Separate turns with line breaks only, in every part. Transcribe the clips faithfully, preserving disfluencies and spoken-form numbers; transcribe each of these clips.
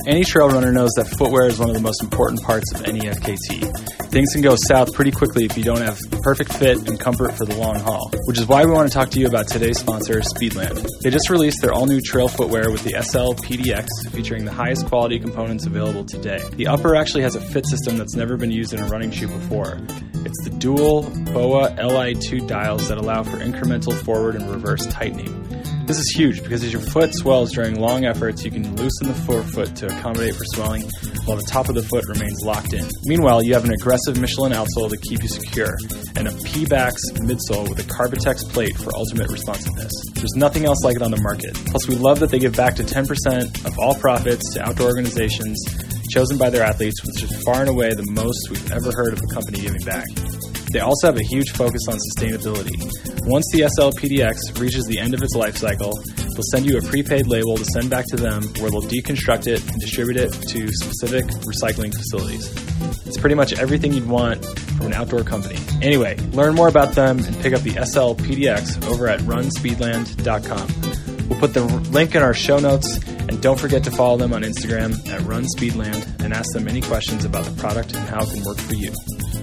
Any trail runner knows that footwear is one of the most important parts of any F K T. Things can go south pretty quickly if you don't have perfect fit and comfort for the long haul, which is why we want to talk to you about today's sponsor, Speedland. They just released their all-new trail footwear with the S L P D X, featuring the highest quality components available today. The upper actually has a fit system that's never been used in a running shoe before. It's the dual B O A L I two dials that allow for incremental forward and reverse tightening. This is huge because as your foot swells during long efforts, you can loosen the forefoot to accommodate for swelling, while the top of the foot remains locked in. Meanwhile, you have an aggressive Michelin outsole to keep you secure, and a P-Bax midsole with a Carbitex plate for ultimate responsiveness. There's nothing else like it on the market. Plus, we love that they give back to ten percent of all profits to outdoor organizations chosen by their athletes, which is far and away the most we've ever heard of a company giving back. They also have a huge focus on sustainability. Once the S L P D X reaches the end of its life cycle, they'll send you a prepaid label to send back to them where they'll deconstruct it and distribute it to specific recycling facilities. It's pretty much everything you'd want from an outdoor company. Anyway, learn more about them and pick up the S L P D X over at run speedland dot com. We'll put the link in our show notes, and don't forget to follow them on Instagram at run speedland and ask them any questions about the product and how it can work for you.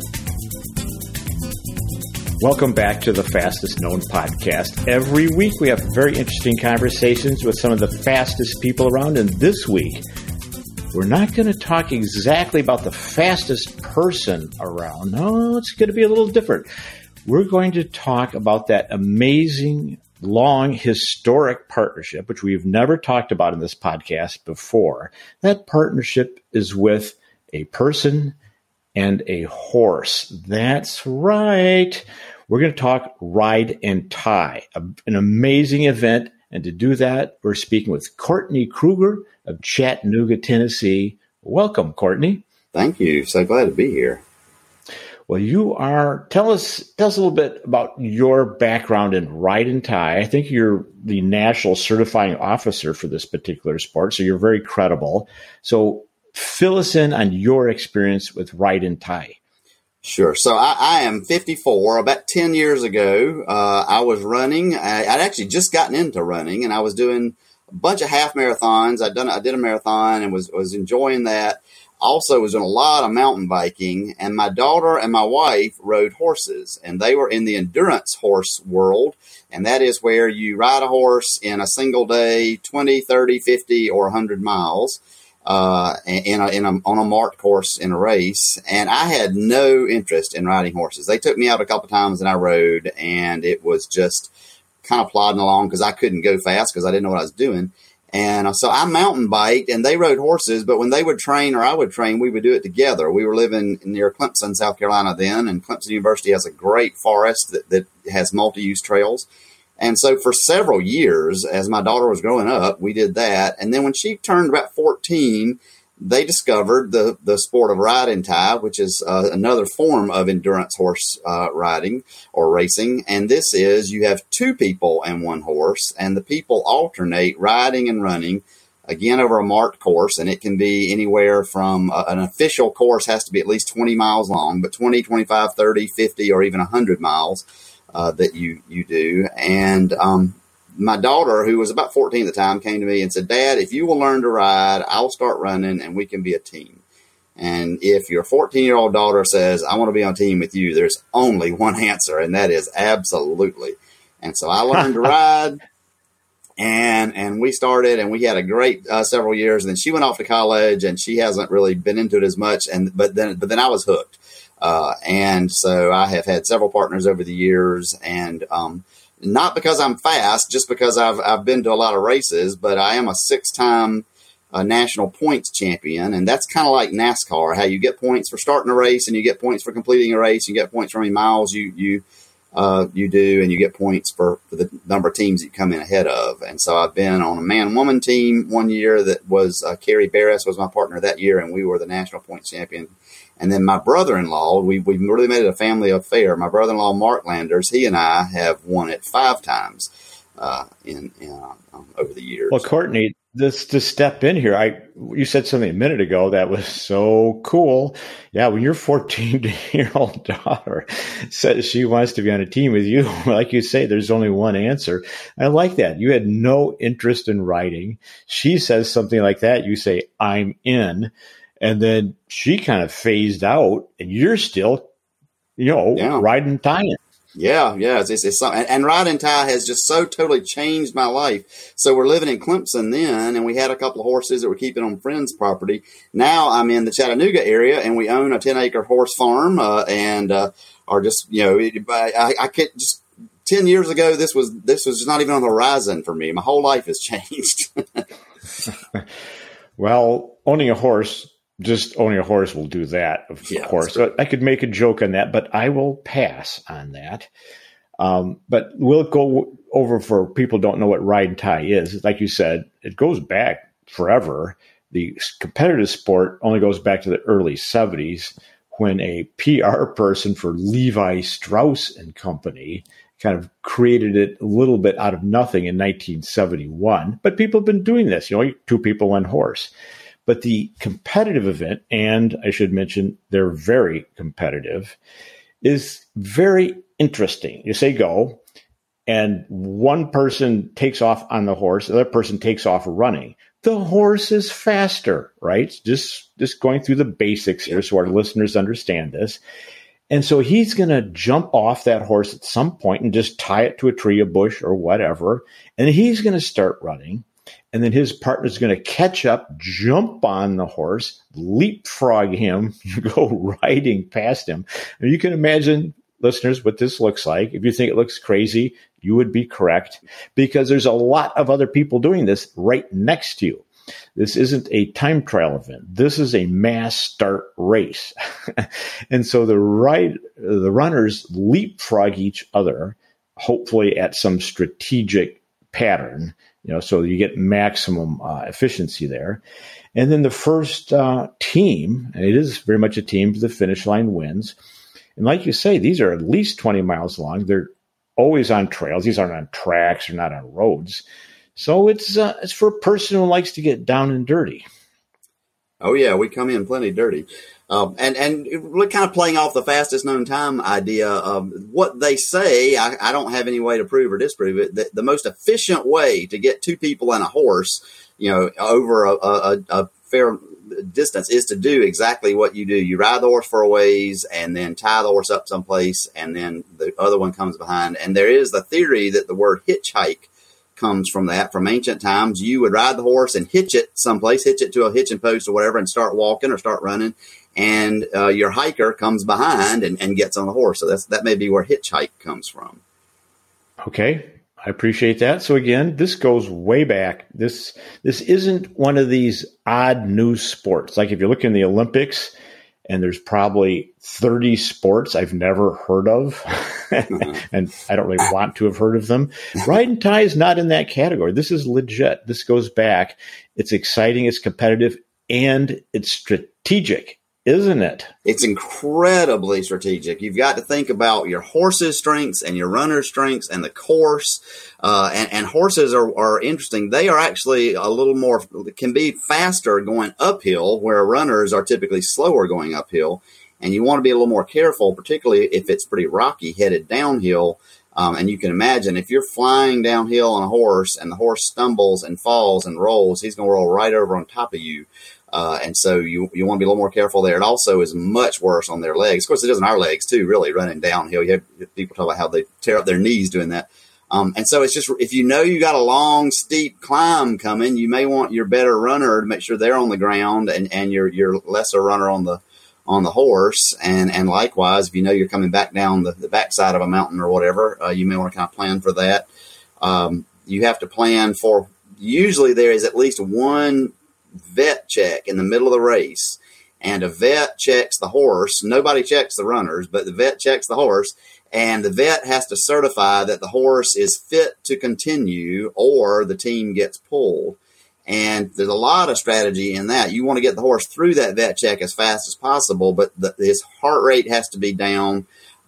Welcome back to the Fastest Known Podcast. Every week we have very interesting conversations with some of the fastest people around, and this week we're not going to talk exactly about the fastest person around. No, it's going to be a little different. We're going to talk about that amazing, long, historic partnership, which we've never talked about in this podcast before. That partnership is with a person and a horse. That's right. We're going to talk Ride and Tie, a, an amazing event. And to do that, we're speaking with Courtney Kruger of Chattanooga, Tennessee. Welcome, Courtney.
Thank you. So glad to be here.
Well, you are, tell us, tell us a little bit about your background in Ride and Tie. I think you're the national certifying officer for this particular sport, so you're very credible. So fill us in on your experience with Ride and Tie.
Sure. So I, I am fifty-four. About ten years ago, uh, I was running. I, I'd actually just gotten into running, and I was doing a bunch of half marathons. I'd done, I did a marathon and was, was enjoying that. Also was doing a lot of mountain biking, and my daughter and my wife rode horses, and they were in the endurance horse world. And that is where you ride a horse in a single day, twenty, thirty, fifty, or one hundred miles. Uh, in a, in a, on a marked course in a race. And I had no interest in riding horses. They took me out a couple times and I rode, and it was just kind of plodding along because I couldn't go fast because I didn't know what I was doing. And so I mountain biked and they rode horses, but when they would train or I would train, we would do it together. We were living near Clemson, South Carolina then, and Clemson University has a great forest that, that has multi-use trails. And so for several years, as my daughter was growing up, we did that. And then when she turned about fourteen, they discovered the, the sport of Ride and Tie, which is uh, another form of endurance horse uh, riding or racing. And this is you have two people and one horse, and the people alternate riding and running, again, over a marked course. And it can be anywhere from uh, an official course has to be at least twenty miles long, but twenty, twenty-five, thirty, fifty, or even one hundred miles. Uh, that you, you do. And, um, my daughter, who was about fourteen at the time, came to me and said, Dad, if you will learn to ride, I'll start running and we can be a team. And if your fourteen year old daughter says, I want to be on a team with you, there's only one answer, and that is absolutely. And so I learned to ride, and, and we started, and we had a great, uh, several years. And then she went off to college, and she hasn't really been into it as much. And, but then, but then I was hooked. Uh, and so I have had several partners over the years, and, um, not because I'm fast, just because I've, I've been to a lot of races, but I am a six time, uh, national points champion. And that's kind of like NASCAR, how you get points for starting a race and you get points for completing a race. You get points for how many miles you, you, uh, you do, and you get points for, for the number of teams that you come in ahead of. And so I've been on a man-woman team one year that was, uh, Carrie Barris was my partner that year, and we were the national points champion. And then my brother-in-law, we, we've really made it a family affair. My brother-in-law, Mark Landers, he and I have won it five times uh, in, in uh, um, over the years.
Well, Courtney, this to step in here, I you said something a minute ago that was so cool. Yeah, when your fourteen-year-old daughter says she wants to be on a team with you, like you say, there's only one answer. I like that. You had no interest in riding. She says something like that. You say, I'm in. And then she kind of phased out, and you're still, you know, yeah. riding tying.
Yeah, yeah, it's, it's, it's something. And, and riding tie has just so totally changed my life. So we're living in Clemson then, and we had a couple of horses that we're keeping on friends' property. Now I'm in the Chattanooga area, and we own a ten acre horse farm, uh, and uh, are just, you know, I, I can't just ten years ago. This was this was not even on the horizon for me. My whole life has changed.
Well, owning a horse. Just owning a horse will do that, of yeah, course. So I could make a joke on that, but I will pass on that. Um, but we'll go over for people who don't know what ride and tie is. Like you said, it goes back forever. The competitive sport only goes back to the early seventies when a P R person for Levi Strauss and Company kind of created it a little bit out of nothing in nineteen seventy-one. But people have been doing this, you know, two people, one horse. But the competitive event, and I should mention they're very competitive, is very interesting. You say go, and one person takes off on the horse, the other person takes off running. The horse is faster, right? Just, just going through the basics here so our listeners understand this. And so he's going to jump off that horse at some point and just tie it to a tree, a bush, or whatever. And he's going to start running. And then his partner's going to catch up, jump on the horse, leapfrog him, go riding past him. And you can imagine, listeners, what this looks like. If you think it looks crazy, you would be correct, because there's a lot of other people doing this right next to you. This isn't a time trial event. This is a mass start race. And so the ride, the runners leapfrog each other, hopefully at some strategic pattern, you know, so you get maximum uh, efficiency there. And then the first uh, team, and it is very much a team, to the finish line wins. And like you say, these are at least twenty miles long. They're always on trails. These aren't on tracks or not on roads. So it's uh, it's for a person who likes to get down and dirty.
Oh, yeah, we come in plenty dirty. Um, and, and we're kind of playing off the fastest known time idea of what they say. I, I don't have any way to prove or disprove it. The, the most efficient way to get two people and a horse, you know, over a, a, a fair distance is to do exactly what you do. You ride the horse for a ways and then tie the horse up someplace, and then the other one comes behind. And there is the theory that the word hitchhike comes from that, from ancient times. You would ride the horse and hitch it someplace, hitch it to a hitching post or whatever, and start walking or start running. And uh, your hiker comes behind and, and gets on the horse. So that's, that may be where hitchhike comes from.
Okay. I appreciate that. So again, this goes way back. This, this isn't one of these odd new sports. Like if you look in the Olympics and there's probably thirty sports I've never heard of, uh-huh. and I don't really want to have heard of them. Ride and tie is not in that category. This is legit. This goes back. It's exciting. It's competitive, and it's strategic. Isn't it?
It's incredibly strategic. You've got to think about your horse's strengths and your runner's strengths and the course. Uh, and, and horses are, are interesting. They are actually a little more, can be faster going uphill, where runners are typically slower going uphill. And you want to be a little more careful, particularly if it's pretty rocky, headed downhill. Um, and you can imagine if you're flying downhill on a horse and the horse stumbles and falls and rolls, he's going to roll right over on top of you. Uh, and so you, you want to be a little more careful there. It also is much worse on their legs. Of course, it is on our legs too, really, running downhill. You have people talk about how they tear up their knees doing that. Um, and so it's just, if you know you got a long, steep climb coming, you may want your better runner to make sure they're on the ground, and, and your, your lesser runner on the, on the horse. And, and likewise, if you know you're coming back down the, the backside of a mountain or whatever, uh, you may want to kind of plan for that. Um, you have to plan for, usually there is at least one vet check in the middle of the race, and a vet checks the horse. Nobody checks the runners, but the vet checks the horse, and the vet has to certify that the horse is fit to continue, or the team gets pulled. And there's a lot of strategy in that. You want to get the horse through that vet check as fast as possible, but the, his heart rate has to be down.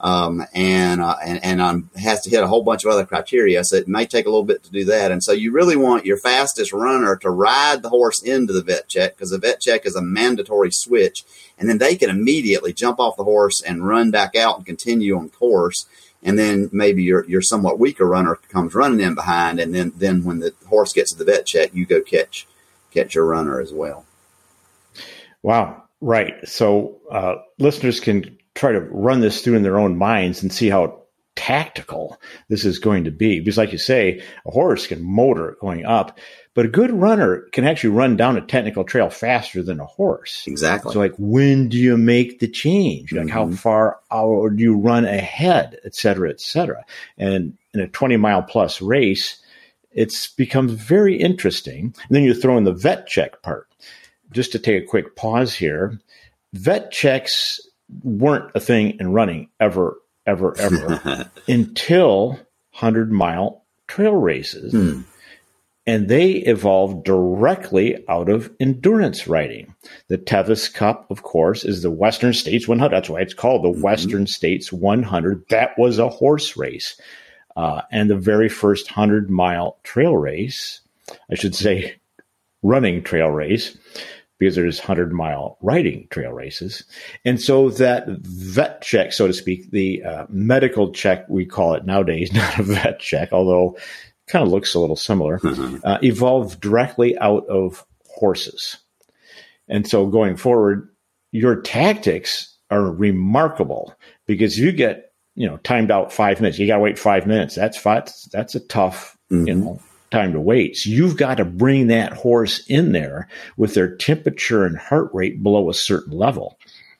Um, and, uh, and, and, um, has to hit a whole bunch of other criteria. So it may take a little bit to do that. And so you really want your fastest runner to ride the horse into the vet check, because the vet check is a mandatory switch. And then they can immediately jump off the horse and run back out and continue on course. And then maybe your, your somewhat weaker runner comes running in behind. And then, then when the horse gets to the vet check, you go catch, catch your runner as well.
Wow. Right. So, uh, listeners can try to run this through in their own minds and see how tactical this is going to be. Because like you say, a horse can motor going up, but a good runner can actually run down a technical trail faster than a horse.
Exactly.
So like, when do you make the change? Like, mm-hmm. how far out do you run ahead, et cetera, et cetera. And in a twenty mile plus race, it's becomes very interesting. And then you throw in the vet check part. Just to take a quick pause here, vet checks weren't a thing in running ever, ever, ever until hundred mile trail races. Hmm. And they evolved directly out of endurance riding. The Tevis Cup, of course, is the Western States one hundred. That's why it's called the mm-hmm. Western States one hundred. That was a horse race. Uh, and the very first hundred mile trail race, I should say running trail race, because there's hundred mile riding trail races. And so that vet check, so to speak, the uh, medical check, we call it nowadays, not a vet check, although it kind of looks a little similar, mm-hmm. uh, evolved directly out of horses. And so going forward, your tactics are remarkable, because you get, you know, timed out five minutes. You got to wait five minutes. That's five, that's a tough, mm-hmm. you know, time to wait. So you've got to bring that horse in there with their temperature and heart rate below a certain level.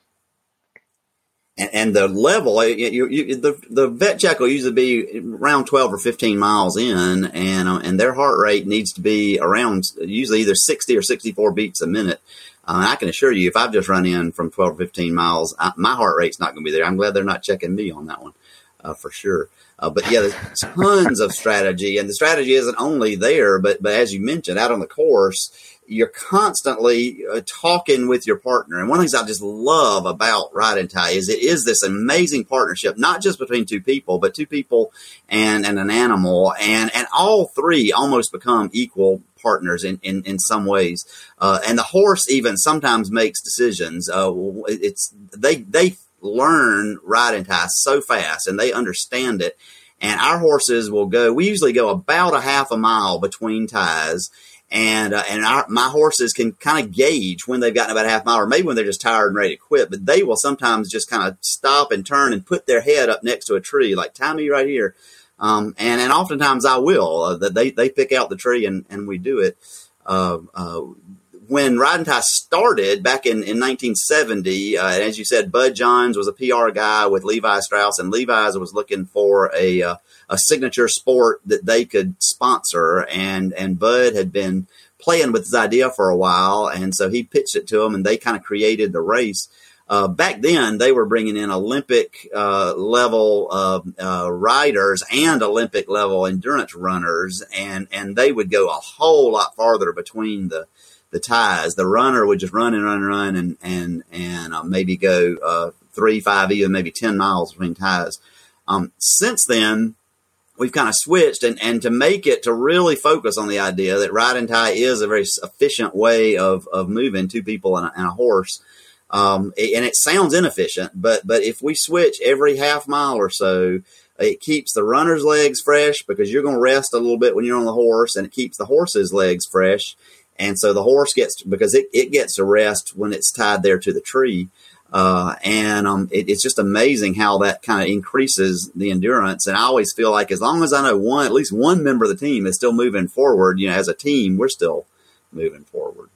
And, and the level, you, you, the the vet check will usually be around twelve or fifteen miles in, and uh, and their heart rate needs to be around usually either sixty or sixty-four beats a minute. Uh, and I can assure you, if I've just run in from twelve or fifteen miles, I, my heart rate's not going to be there. I'm glad they're not checking me on that one, uh, for sure. Uh, but yeah, there's tons of strategy, and the strategy isn't only there, but but as you mentioned, out on the course, you're constantly uh, talking with your partner. And one of the things I just love about Ride and Tie is it is this amazing partnership, not just between two people, but two people and, and an animal. And, and all three almost become equal partners in, in, in some ways. Uh, and the horse even sometimes makes decisions. Uh, it's, they, they learn Ride and Tie so fast, and they understand it. And our horses will go, we usually go about a half a mile between ties. And, uh, and our, my horses can kind of gauge when they've gotten about a half mile, or maybe when they're just tired and ready to quit, but they will sometimes just kind of stop and turn and put their head up next to a tree, like, tie me right here. Um, and, and oftentimes I will, uh, that they, they pick out the tree and, and we do it. Uh, uh, when Ride and Tie started back in, in nineteen seventy, uh, as you said, Bud Johns was a P R guy with Levi Strauss, and Levi's was looking for a, uh, a signature sport that they could sponsor. And, and Bud had been playing with this idea for a while. And so he pitched it to them, and they kind of created the race. Uh, back then they were bringing in Olympic, uh, level, uh, uh, riders and Olympic level endurance runners. And, and they would go a whole lot farther between the, the ties. The runner would just run and run and run and, and, and, uh, maybe go, uh, three, five, even maybe ten miles between ties. Um, since then, we've kind of switched, and, and to make it to really focus on the idea that Ride and Tie is a very efficient way of, of moving two people and a, and a horse. Um, and it sounds inefficient, but, but if we switch every half mile or so, it keeps the runner's legs fresh, because you're going to rest a little bit when you're on the horse, and it keeps the horse's legs fresh. And so the horse gets, because it, it gets to rest when it's tied there to the tree. Uh, and, um, it, it's just amazing how that kind of increases the endurance. And I always feel like as long as I know one, at least one member of the team is still moving forward, you know, as a team, we're still moving forward.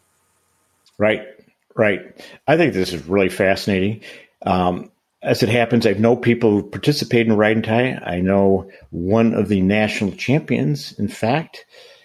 Right. Right. I think this is really fascinating. Um, as it happens, I know people who participate in Ride and Tie. I know one of the national champions, in fact,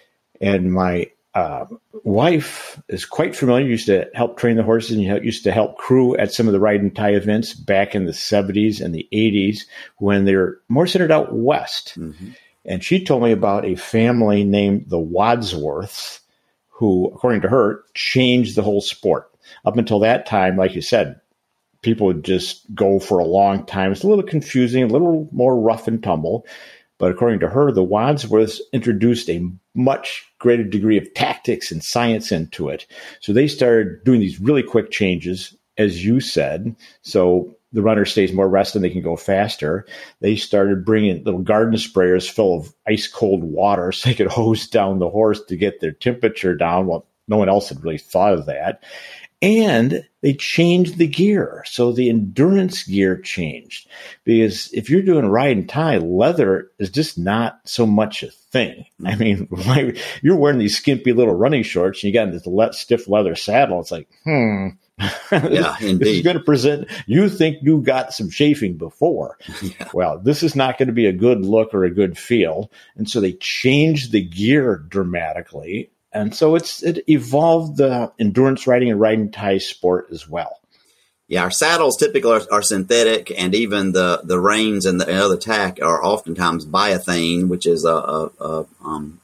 and my Uh, wife is quite familiar, used to help train the horses and used to help crew at some of the Ride and Tie events back in the seventies and the eighties when they were more centered out west. Mm-hmm. And she told me about a family named the Wadsworths who, according to her, changed the whole sport. Up until that time, like you said, people would just go for a long time. It's a little confusing, a little more rough and tumble. But according to her, the Wadsworths introduced a much greater degree of tactics and science into it. So they started doing these really quick changes, as you said. So the runner stays more rested and they can go faster. They started bringing little garden sprayers full of ice cold water so they could hose down the horse to get their temperature down. Well, no one else had really thought of that. And they changed the gear. So the endurance gear changed. Because if you're doing ride and tie, leather is just not so much a thing. I mean, like, you're wearing these skimpy little running shorts and you got this le- stiff leather saddle. It's like, hmm.
Yeah, indeed.
This is going to present, you think you got some chafing before. Yeah. Well, this is not going to be a good look or a good feel. And so they changed the gear dramatically. And so it's it evolved the endurance riding and riding tie sport as well.
Yeah, our saddles typically are, are synthetic, and even the, the reins and the and other tack are oftentimes biothane, which is a, a, a, um,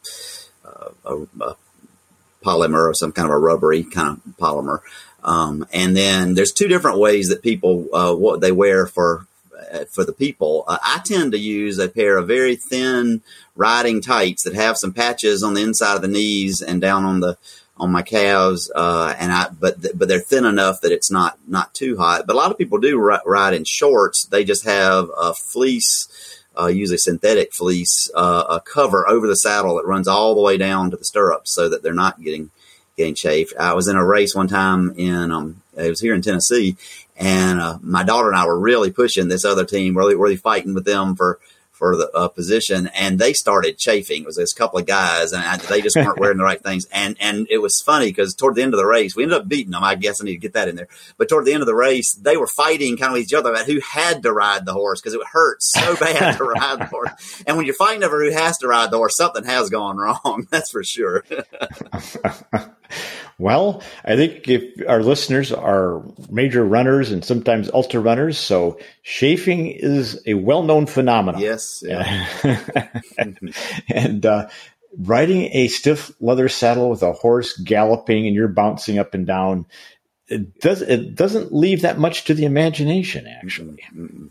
a, a polymer or some kind of a rubbery kind of polymer. Um, and then there's two different ways that people uh, what they wear for for the people. Uh, I tend to use a pair of very thin riding tights that have some patches on the inside of the knees and down on the on my calves. Uh, and I but th- but they're thin enough that it's not not too hot. But a lot of people do ri- ride in shorts. They just have a fleece, uh, usually synthetic fleece, uh, a cover over the saddle that runs all the way down to the stirrups, so that they're not getting getting chafed. I was in a race one time in um, it was here in Tennessee. And uh, my daughter and I were really pushing this other team, really, really fighting with them for for the uh, position, and they started chafing. It was this couple of guys, and I, they just weren't wearing the right things. And and it was funny because toward the end of the race, we ended up beating them. I guess I need to get that in there. But toward the end of the race, they were fighting kind of with each other about who had to ride the horse, because it hurts so bad to ride the horse. And when you're fighting over who has to ride the horse, something has gone wrong. That's for sure.
Well, I think if our listeners are major runners and sometimes ultra runners, so chafing is a well-known phenomenon.
Yes. Yeah.
And uh, riding a stiff leather saddle with a horse galloping and you're bouncing up and down, it does it doesn't leave that much to the imagination, actually.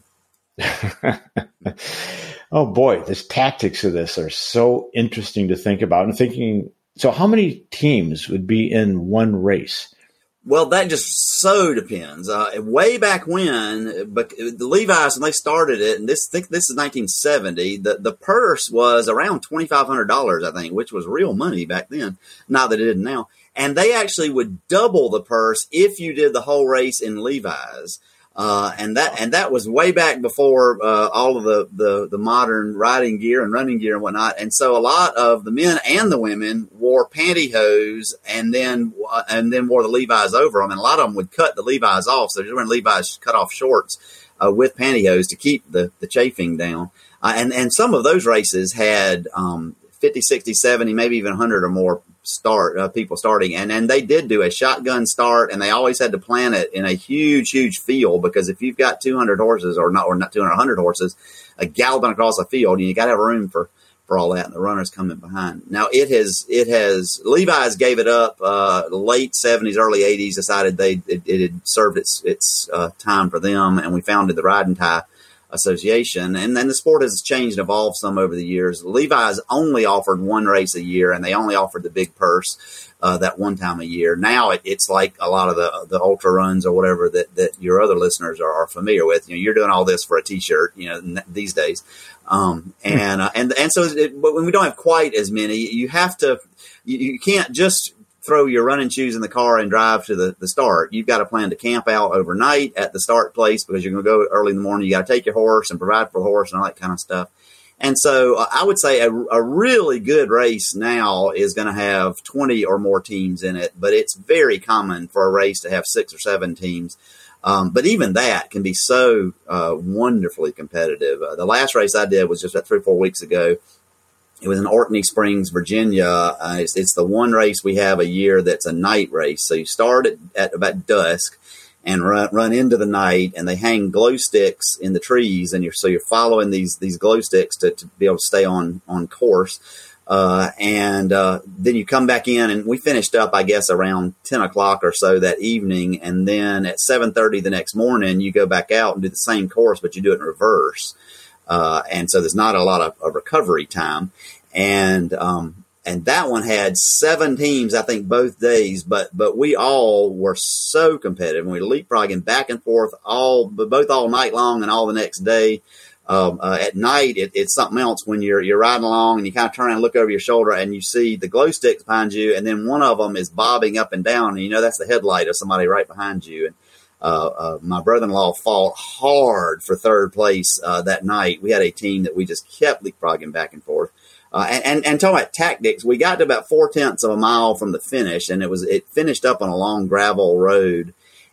Mm-hmm. Oh boy, the tactics of this are so interesting to think about. And thinking. So how many teams would be in one race?
Well, that just so depends. Uh, way back when, but the Levi's, when they started it, and this I think this is nineteen seventy, the, the purse was around twenty-five hundred dollars, I think, which was real money back then. Not that it isn't now. And they actually would double the purse if you did the whole race in Levi's. Uh, and that and that was way back before uh, all of the, the, the modern riding gear and running gear and whatnot. And so a lot of the men and the women wore pantyhose and then uh, and then wore the Levi's over them. And a lot of them would cut the Levi's off. So they're wearing Levi's cut off shorts uh, with pantyhose to keep the, the chafing down. Uh, and, and some of those races had um, fifty, sixty, seventy, maybe even one hundred or more start uh, people starting, and and they did do a shotgun start, and they always had to plan it in a huge huge field, because if you've got two hundred horses or not or not two hundred, one hundred horses uh, galloping across a field, and you got to have room for for all that, and the runners coming behind. Now it has it has Levi's gave it up uh late seventies, early eighties, decided they it, it had served its its uh, time for them, and we founded the Ride and Tie Association. And then the sport has changed and evolved some over the years. Levi's only offered one race a year, and they only offered the big purse uh, that one time a year. Now it, it's like a lot of the the ultra runs or whatever that, that your other listeners are, are familiar with. You know, you're doing all this for a T-shirt, you know, these days. Um, and, uh, and, and so, it, but when we don't have quite as many, you have to, you, you can't just throw your running shoes in the car and drive to the, the start. You've got to plan to camp out overnight at the start place, because you're going to go early in the morning. You got to take your horse and provide for the horse and all that kind of stuff. And so uh, I would say a, a really good race now is going to have twenty or more teams in it, but it's very common for a race to have six or seven teams. Um, but even that can be so uh, wonderfully competitive. Uh, the last race I did was just about three or four weeks ago. It was in Orkney Springs, Virginia. Uh, it's, it's the one race we have a year that's a night race. So you start at, at about dusk and run run into the night, and they hang glow sticks in the trees, and you're so you're following these these glow sticks to, to be able to stay on on course. Uh, and uh, then you come back in, and we finished up, I guess, around ten o'clock or so that evening. And then at seven thirty the next morning, you go back out and do the same course, but you do it in reverse. Uh, and so there's not a lot of, of recovery time. And um, and that one had seven teams, I think, both days. But but we all were so competitive. And we were leapfrogging back and forth all both all night long and all the next day. Um, uh, at night, it, it's something else when you're you're riding along and you kind of turn around and look over your shoulder and you see the glow sticks behind you, and then one of them is bobbing up and down, and you know that's the headlight of somebody right behind you. And uh, uh, my brother-in-law fought hard for third place uh, that night. We had a team that we just kept leapfrogging back and forth. Uh, and, and, and talking about tactics, we got to about four tenths of a mile from the finish, and it was it finished up on a long gravel road.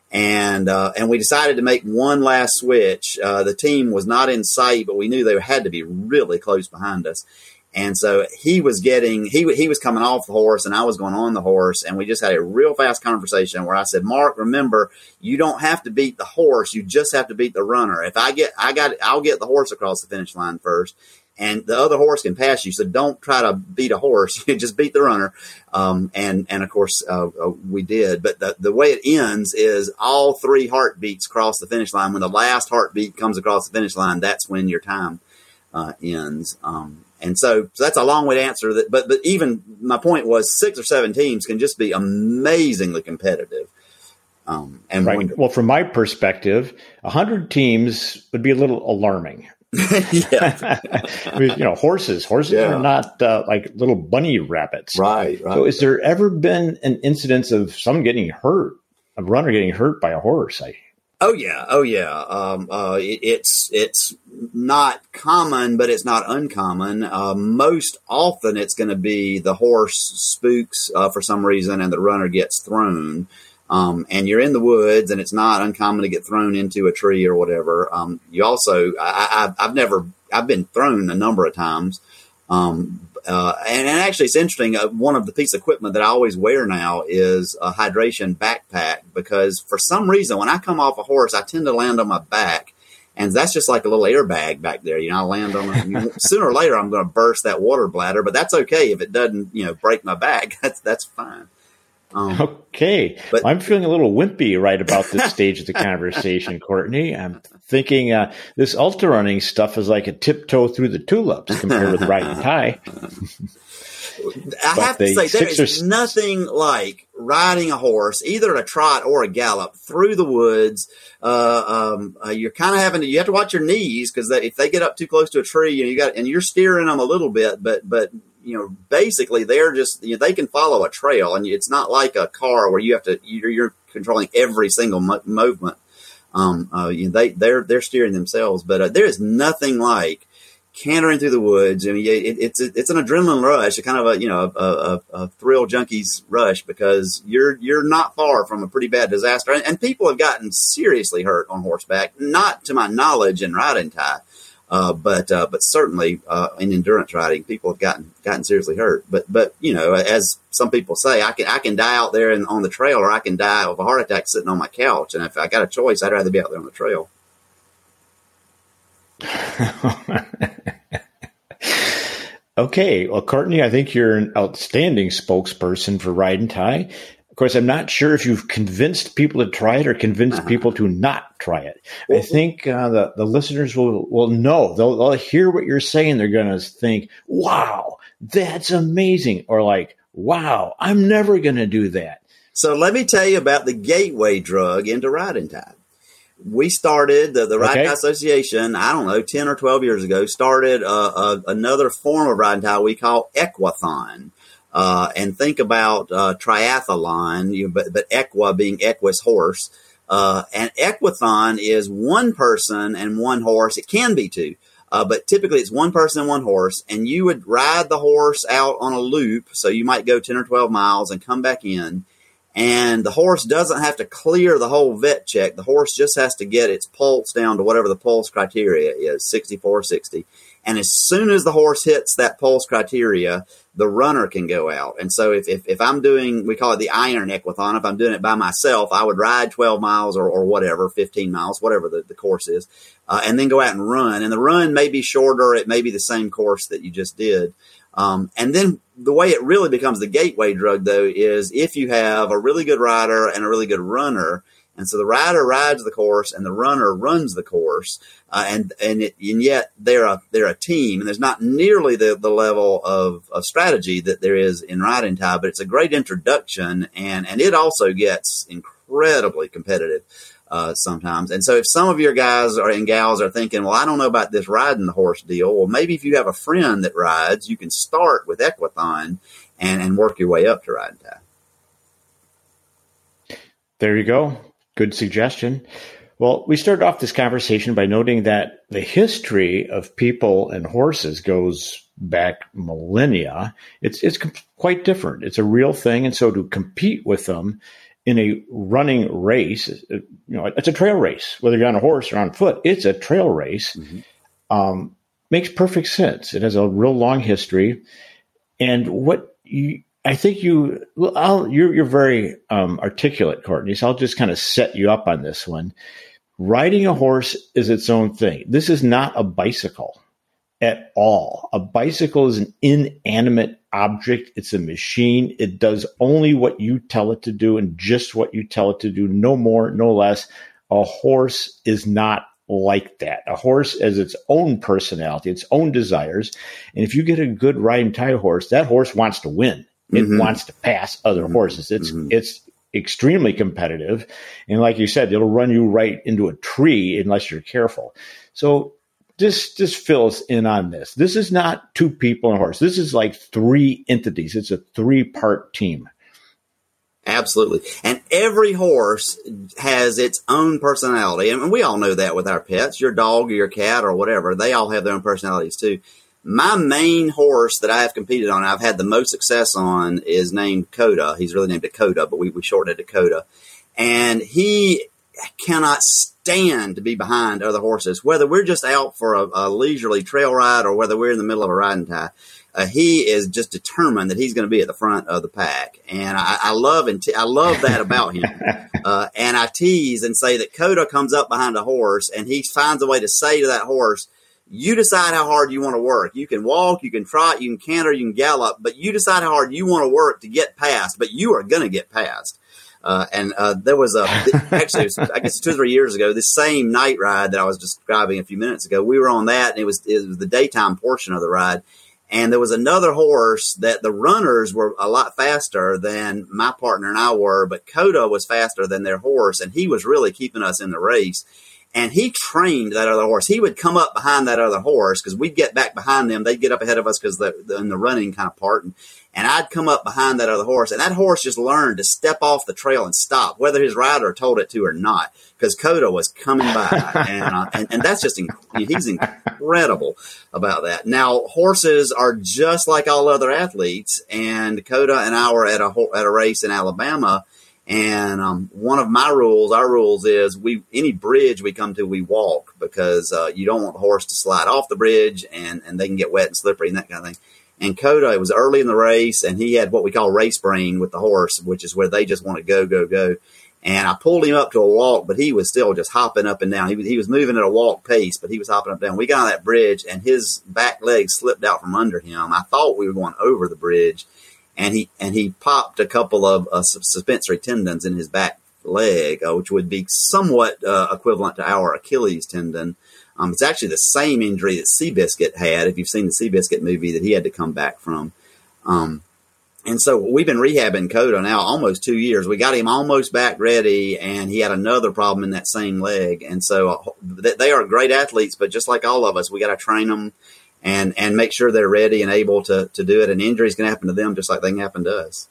And uh, and we decided to make one last switch. Uh, the team was not in sight, but we knew they had to be really close behind us. And so he was getting he he was coming off the horse, and I was going on the horse, and we just had a real fast conversation where I said, "Mark, remember, you don't have to beat the horse; you just have to beat the runner. If I get I got I'll get the horse across the finish line first, and the other horse can pass you. So don't try to beat a horse; you just beat the runner." Um, and and of course uh, uh, we did. But the the way it ends is all three heartbeats cross the finish line. When the last heartbeat comes across the finish line, that's when your time uh, ends. Um, and so, so that's a long way to answer that. But but even my point was six or seven teams can just be amazingly competitive. Um, and
right.
wonderful.
Well, from my perspective, a hundred teams would be a little alarming.
Yeah.
I mean, you know, horses. Horses
Yeah.
are not uh, like little bunny rabbits.
Right, right.
So has there ever been an incidence of someone getting hurt, a runner getting hurt by a horse? I,
Oh yeah, oh yeah. Um, uh, it, it's it's not common, but it's not uncommon. Uh, most often, it's going to be the horse spooks uh, for some reason, and the runner gets thrown. Um, and you're in the woods, and it's not uncommon to get thrown into a tree or whatever. Um, you also, I, I, I've never, I've been thrown a number of times. Um, uh, and, and actually it's interesting. Uh, one of the pieces of equipment that I always wear now is a hydration backpack, because for some reason, when I come off a horse, I tend to land on my back, and that's just like a little airbag back there. You know, I land on a, sooner or later, I'm going to burst that water bladder, but that's okay. If it doesn't, you know, break my back, that's, that's fine. Um,
okay.
But
I'm feeling a little wimpy right about this stage of the conversation, Courtney. I'm thinking uh, this ultra running stuff is like a tiptoe through the tulips compared with riding high.
I
But
have to
the
say, there
six or
is
s-
nothing like riding a horse, either at a trot or a gallop, through the woods. Uh, um, uh, you're kind of having to, you have to watch your knees, because if they get up too close to a tree, you know, you got, and you're steering them a little bit, but, but, you know, basically they're just, you know, they can follow a trail, and it's not like a car where you have to, you're, you're controlling every single mo- movement. Um, uh, you know, they, they're, they're steering themselves, but uh, there is nothing like cantering through the woods. I mean, it, it's, it's an adrenaline rush, a kind of a, you know, a, a, a thrill junkies rush, because you're, you're not far from a pretty bad disaster. And, and people have gotten seriously hurt on horseback, not to my knowledge in riding tie. Uh, but, uh, but certainly, uh, in endurance riding, people have gotten, gotten seriously hurt. But, but, you know, as some people say, I can, I can die out there and on the trail, or I can die of a heart attack sitting on my couch. And if I got a choice, I'd rather be out there on the trail.
Okay. Well, Courtney, I think you're an outstanding spokesperson for Ride and Tie. Of course, I'm not sure if you've convinced people to try it or convinced uh-huh. people to not try it. Well, I think uh, the, the listeners will, will know. They'll, they'll hear what you're saying. They're going to think, wow, that's amazing. Or like, wow, I'm never going to do that.
So let me tell you about the gateway drug into Ride and Tie. We started, the, the Ride and Tie Association, I don't know, ten or twelve years ago, started uh, uh, another form of Ride and Tie we call Equathon. Uh, and think about uh, triathlon, you know, but, but equa being equus horse. Uh, and Equathon is one person and one horse. It can be two, uh, but typically it's one person and one horse. And you would ride the horse out on a loop. So you might go ten or twelve miles and come back in. And the horse doesn't have to clear the whole vet check. The horse just has to get its pulse down to whatever the pulse criteria is, sixty-four, sixty. And as soon as the horse hits that pulse criteria, the runner can go out. And so if, if, if I'm doing, we call it the iron equathon, if I'm doing it by myself, I would ride twelve miles or, or whatever, fifteen miles, whatever the, the course is, uh, and then go out and run. And the run may be shorter. It may be the same course that you just did. Um, and then the way it really becomes the gateway drug, though, is if you have a really good rider and a really good runner. And so the rider rides the course and the runner runs the course, uh, and and, it, and yet they're a they're a team, and there's not nearly the, the level of, of strategy that there is in riding tie, but it's a great introduction, and, and it also gets incredibly competitive uh, sometimes. And so if some of your guys are, and gals are thinking, well, I don't know about this riding the horse deal, well, maybe if you have a friend that rides, you can start with Equithon and, and work your way up to riding tie.
There you go. Good suggestion. Well, we started off this conversation by noting that the history of people and horses goes back millennia. It's it's quite different. It's a real thing, and so to compete with them in a running race, you know, it's a trail race. Whether you're on a horse or on foot, it's a trail race. Mm-hmm. Um, makes perfect sense. It has a real long history, and what you. I think you, I'll, you're, you're very um, articulate, Courtney, so I'll just kind of set you up on this one. Riding a horse is its own thing. This is not a bicycle at all. A bicycle is an inanimate object. It's a machine. It does only what you tell it to do and just what you tell it to do, no more, no less. A horse is not like that. A horse has its own personality, its own desires. And if you get a good riding tie horse, that horse wants to win. It mm-hmm. wants to pass other horses. It's mm-hmm. it's extremely competitive. And like you said, it'll run you right into a tree unless you're careful. So just, just fill us in on this. This is not two people and a horse. This is like three entities. It's a three-part team.
Absolutely. And every horse has its own personality. And we all know that with our pets, your dog or your cat or whatever. They all have their own personalities too. My main horse that I have competed on, I've had the most success on, is named Coda. He's really named Dakota, but we, we shortened it to Coda. And he cannot stand to be behind other horses, whether we're just out for a, a leisurely trail ride or whether we're in the middle of a riding tie. Uh, he is just determined that he's going to be at the front of the pack. And I, I love and te- I love that about him. Uh, and I tease and say that Coda comes up behind a horse and he finds a way to say to that horse, you decide how hard you want to work. You can walk, you can trot, you can canter, you can gallop, but you decide how hard you want to work to get past, but you are going to get past. Uh, and uh, there was a, actually, it was, I guess two or three years ago, this same night ride that I was describing a few minutes ago, we were on that, and it was, it was the daytime portion of the ride. And there was another horse that the runners were a lot faster than my partner and I were, but Coda was faster than their horse, and he was really keeping us in the race. And he trained that other horse. He would come up behind that other horse because we'd get back behind them. They'd get up ahead of us because the, the in the running kind of part. And, and I'd come up behind that other horse. And that horse just learned to step off the trail and stop, whether his rider told it to or not, because Coda was coming by. and, uh, and and that's just inc- he's incredible about that. Now, horses are just like all other athletes. And Coda and I were at a at a race in Alabama. And um, one of my rules, our rules is we any bridge we come to, we walk because uh, you don't want the horse to slide off the bridge and, and they can get wet and slippery and that kind of thing. And Coda, it was early in the race, and he had what we call race brain with the horse, which is where they just want to go, go, go. And I pulled him up to a walk, but he was still just hopping up and down. He was, he was moving at a walk pace, but he was hopping up and down. We got on that bridge, and his back leg slipped out from under him. I thought we were going over the bridge. And he and he popped a couple of uh, suspensory tendons in his back leg, uh, which would be somewhat uh, equivalent to our Achilles tendon. Um, it's actually the same injury that Seabiscuit had, if you've seen the Seabiscuit movie, that he had to come back from. Um, and so we've been rehabbing Coda now almost two years. We got him almost back ready, and he had another problem in that same leg. And so uh, they are great athletes, but just like all of us, we got to train them and and make sure they're ready and able to, to do it. And injuries can happen to them just like they can happen to us.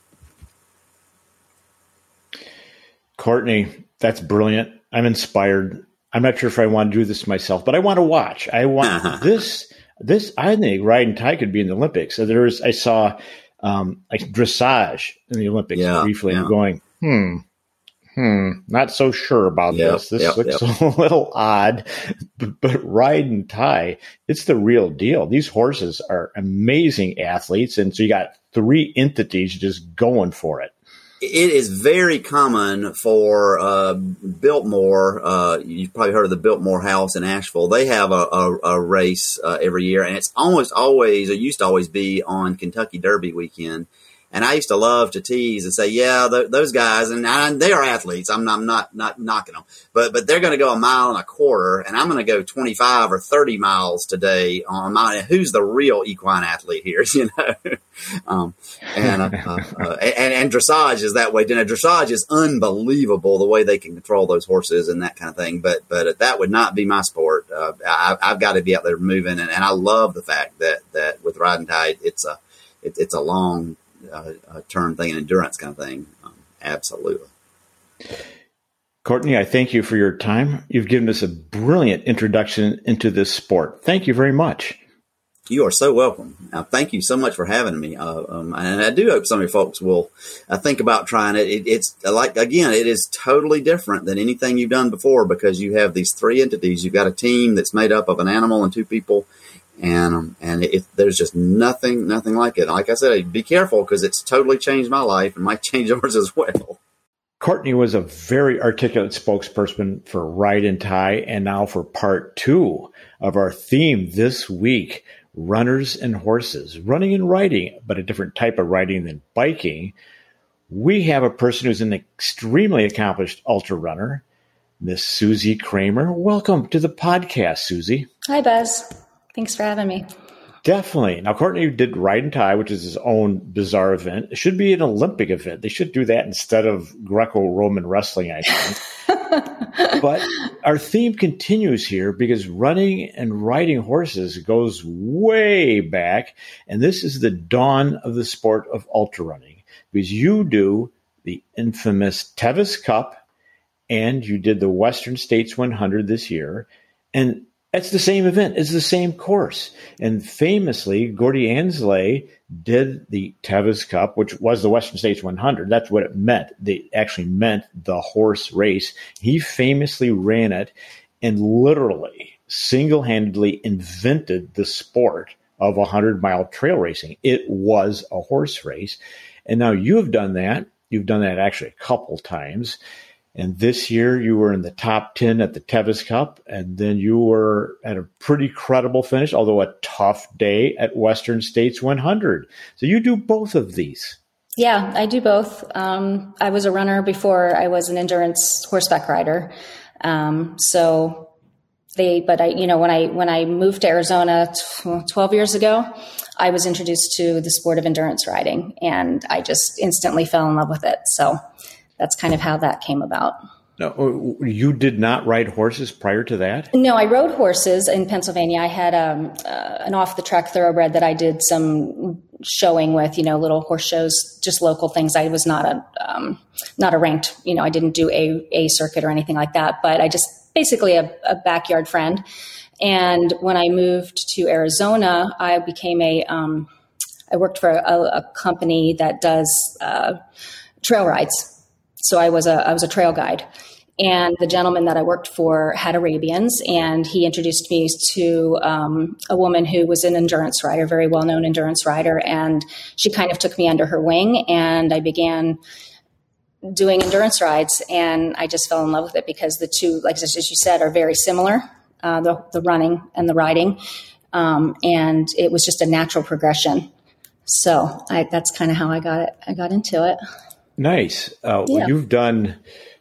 Courtney, that's brilliant. I'm inspired. I'm not sure if I want to do this myself, but I want to watch. I want this. This I think riding tie could be in the Olympics. So there's I saw um, like dressage in the Olympics
yeah,
briefly.
Yeah.
And going, hmm, hmm, not so sure about
yep,
this. This
yep,
looks
yep.
a little odd, but, but riding tie, it's the real deal. These horses are amazing athletes, and so you got three entities just going for it.
It is very common for uh, Biltmore. Uh, you've probably heard of the Biltmore House in Asheville. They have a, a, a race uh, every year, and it's almost always, it used to always be on Kentucky Derby weekend. And I used to love to tease and say, yeah, th- those guys, and I, they are athletes. I'm not, I'm not, not knocking them, but, but they're going to go a mile and a quarter, and I'm going to go twenty-five or thirty miles today on a mile. Who's the real equine athlete here? You know? um, and, uh, uh, uh, and, and dressage is that way. And dressage is unbelievable the way they can control those horses and that kind of thing. But, but that would not be my sport. Uh, I, I've got to be out there moving. And, and I love the fact that, that with Riding Tight, it's a, it, it's a long, Uh, a term thing, an endurance kind of thing. Um, absolutely.
Courtney, I thank you for your time. You've given us a brilliant introduction into this sport. Thank you very much.
You are so welcome. Uh, thank you so much for having me. Uh, um, and I do hope some of your folks will uh, think about trying it. it. It's like, again, it is totally different than anything you've done before because you have these three entities. You've got a team that's made up of an animal and two people. And, um, and it, there's just nothing, nothing like it. Like I said, be careful because it's totally changed my life and might change yours as well.
Courtney was a very articulate spokesperson for Riding Tight, and now for part two of our theme this week, runners and horses, running and riding, but a different type of riding than biking. We have a person who's an extremely accomplished ultra runner, Miss Susie Kramer. Welcome to the podcast, Susie.
Hi, Buzz. Thanks for having me.
Definitely. Now, Courtney did Riding Tight, which is his own bizarre event. It should be an Olympic event. They should do that instead of Greco-Roman wrestling, I think. But our theme continues here because running and riding horses goes way back. And this is the dawn of the sport of ultra running because you do the infamous Tevis Cup and you did the Western States one hundred this year. And it's the same event. It's the same course. And famously, Gordy Ansley did the Tevis Cup, which was the Western States one hundred. That's what it meant. They actually meant the horse race. He famously ran it and literally single-handedly invented the sport of one hundred mile trail racing. It was a horse race. And now you have done that. You've done that actually a couple times. And this year you were in the top ten at the Tevis Cup, and then you were at a pretty credible finish, although a tough day at Western States one hundred. So you do both of these.
Yeah, I do both. Um, I was a runner before I was an endurance horseback rider. Um, so they, but I, you know, when I, when I moved to Arizona twelve years ago, I was introduced to the sport of endurance riding, and I just instantly fell in love with it. So that's kind of how that came about.
No, you did not ride horses prior to that?
No, I rode horses in Pennsylvania. I had um, uh, an off-the-track thoroughbred that I did some showing with, you know, little horse shows, just local things. I was not a um, not a ranked, you know, I didn't do a A circuit or anything like that, but I just basically a, a backyard friend. And when I moved to Arizona, I became a, um, I worked for a, a company that does uh, trail rides. So I was a I was a trail guide, and the gentleman that I worked for had Arabians, and he introduced me to um, a woman who was an endurance rider, very well known endurance rider, and she kind of took me under her wing, and I began doing endurance rides, and I just fell in love with it because the two, like as you said, are very similar, uh, the the running and the riding, um, and it was just a natural progression. So I, that's kind of how I got it. I got into it.
Nice. Uh,
Yeah.
well, you've done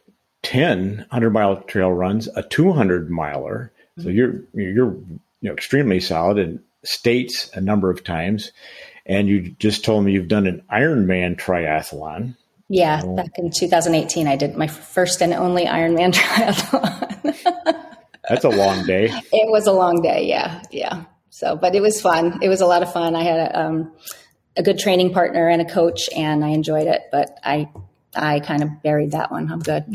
ten hundred mile trail runs, a two hundred miler. So you're, you're, you know, extremely solid in states a number of times. And you just told me you've done an Ironman triathlon.
Yeah.
So,
Back in two thousand eighteen, I did my first and only Ironman triathlon.
that's a long day.
It was a long day. Yeah. Yeah. So, but it was fun. It was a lot of fun. I had a, um, a good training partner and a coach, and I enjoyed it, but I, I kind of buried that one. I'm good.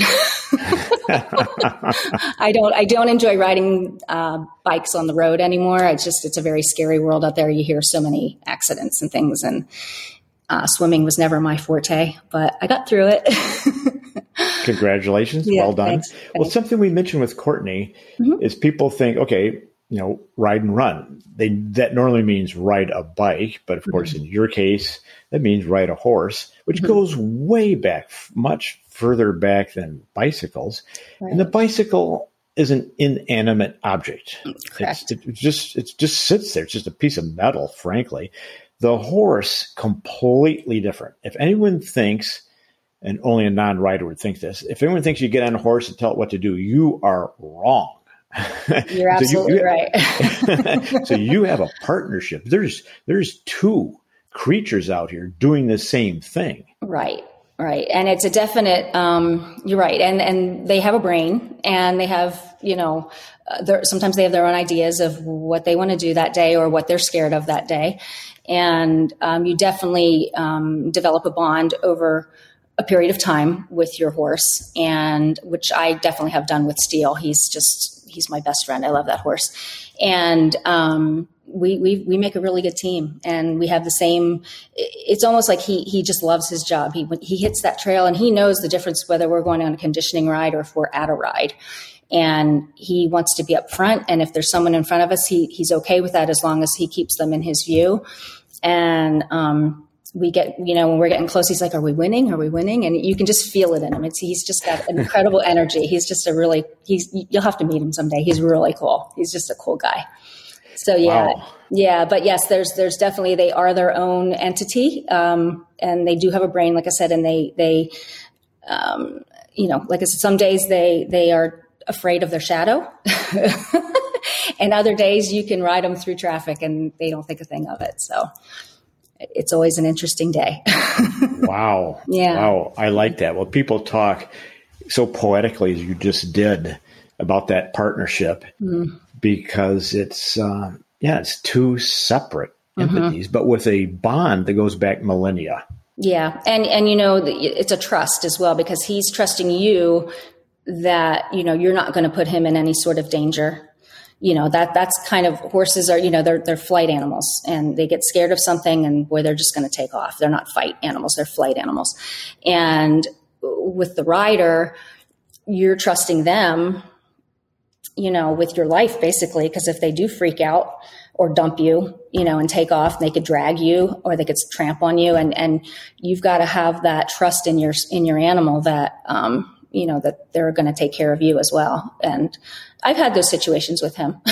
I don't, I don't enjoy riding uh, bikes on the road anymore. It's just, it's a very scary world out there. You hear so many accidents and things, and uh, swimming was never my forte, but I got through it.
Congratulations.
Yeah,
well done.
thanks,
Well,
thanks.
something we mentioned with Courtney mm-hmm. is people think, okay, you know, ride and run. They that normally means ride a bike, but of mm-hmm. course, in your case, that means ride a horse, which mm-hmm. goes way back, much further back than bicycles. Right. And the bicycle is an inanimate object. It's, it just it just sits there. It's just a piece of metal, frankly. The horse, completely different. If anyone thinks, and only a non-rider would think this, if anyone thinks you get on a horse and tell it what to do, you are wrong.
You're absolutely so you, you
right. So you have a partnership. There's there's two creatures out here doing the same thing.
Right, right. And it's a definite, um, you're right. And and they have a brain, and they have, you know, uh, sometimes they have their own ideas of what they want to do that day or what they're scared of that day. And um, you definitely um, develop a bond over a period of time with your horse, and which I definitely have done with Steele. He's just, he's my best friend. I love that horse. And um, we, we, we make a really good team, and we have the same, it's almost like he, he just loves his job. He, he hits that trail and he knows the difference, whether we're going on a conditioning ride or if we're at a ride. And he wants to be up front. And if there's someone in front of us, he, he's okay with that as long as he keeps them in his view. And, um, we get, you know, when we're getting close, he's like, are we winning? Are we winning? And you can just feel it in him. It's, he's just got an incredible energy. He's just a really, he's, you'll have to meet him someday. He's really cool. He's just a cool guy. So yeah, wow. yeah, but yes, there's, there's definitely, they are their own entity. Um, and they do have a brain, like I said, and they, they, um, you know, like I said, some days they, they are afraid of their shadow and other days you can ride them through traffic and they don't think a thing of it. So it's always an interesting day.
Wow.
Yeah.
Wow. I like that. Well, people talk so poetically as you just did about that partnership mm. because it's, uh, yeah, it's two separate mm-hmm. entities, but with a bond that goes back millennia.
Yeah. And, and, you know, it's a trust as well, because he's trusting you that, you know, you're not going to put him in any sort of danger. You know, that that's kind of, horses are, you know, they're, they're flight animals, and they get scared of something and boy, they're just going to take off. They're not fight animals. They're flight animals. And with the rider, you're trusting them, you know, with your life basically, because if they do freak out or dump you, you know, and take off, they could drag you or they could tramp on you. And, and you've got to have that trust in your, in your animal that, um, you know, that they're going to take care of you as well. And I've had those situations with him.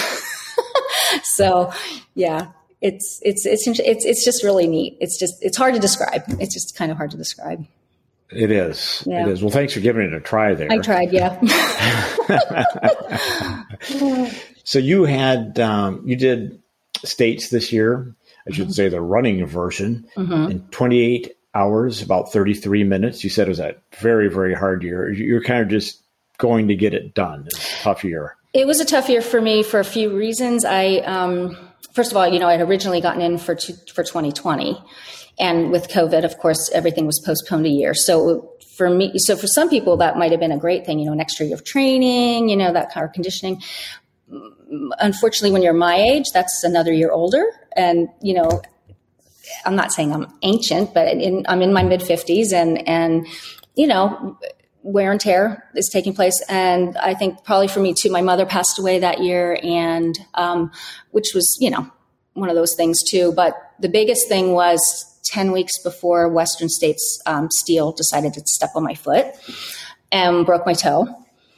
So yeah, it's, it's, it's, it's, it's just really neat. It's just, it's hard to describe. It's just kind of hard to describe.
It is.
Yeah.
It is. Well, thanks for giving it a try there.
I tried. Yeah.
So you had, um, you did states this year, I should mm-hmm. say the running version mm-hmm. in twenty-eight hours, about thirty-three minutes. You said it was a very, very hard year. You're kind of just going to get it done. It's a tough year. It
was a tough year for me for a few reasons. I, um, first of all, you know, I'd originally gotten in for, two, for twenty twenty, and with COVID, of course, everything was postponed a year. So for me, so for some people that might've been a great thing, you know, an extra year of training, you know, that kind of conditioning. Unfortunately, when you're my age, that's another year older. And, you know, I'm not saying I'm ancient, but in, I'm in my mid fifties, and, and, you know, wear and tear is taking place. And I think probably for me too, my mother passed away that year, and, um, which was, you know, one of those things too. But the biggest thing was ten weeks before Western States, um, Steele decided to step on my foot and broke my toe.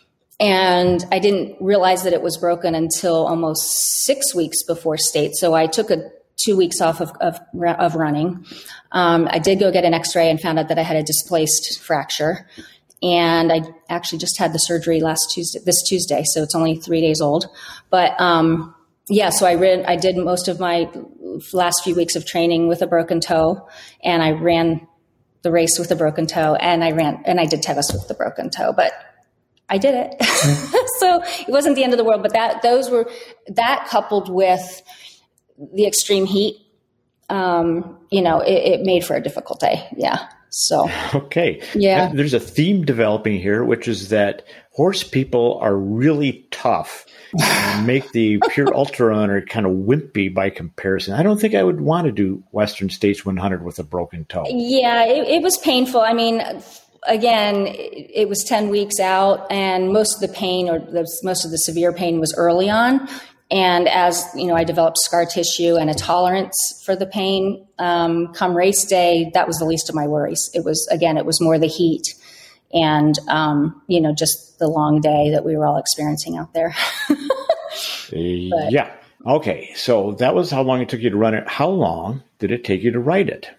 And I didn't realize that it was broken until almost six weeks before state. So I took a two weeks off of, of, of running. Um, I did go get an x-ray and found out that I had a displaced fracture. And I actually just had the surgery last Tuesday, this Tuesday. So it's only three days old. But, um, yeah, so I ran, I did most of my last few weeks of training with a broken toe, and I ran the race with a broken toe, and I ran, and I did Tevis with the broken toe, but I did it. So it wasn't the end of the world, but that, those were, that coupled with the extreme heat, um, you know, it, it made for a difficult day. Yeah. So,
okay.
Yeah.
There's a theme developing here, which is that horse people are really tough and make the pure ultra runner kind of wimpy by comparison. I don't think I would want to do Western States one hundred with a broken toe.
Yeah, it, it was painful. I mean, again, it, it was ten weeks out, and most of the pain, or the, most of the severe pain, was early on. And as, you know, I developed scar tissue and a tolerance for the pain, um, come race day, that was the least of my worries. It was, again, it was more the heat and, um, you know, just the long day that we were all experiencing out there.
Yeah. Okay. So that was how long it took you to run it. How long did it take you to ride it?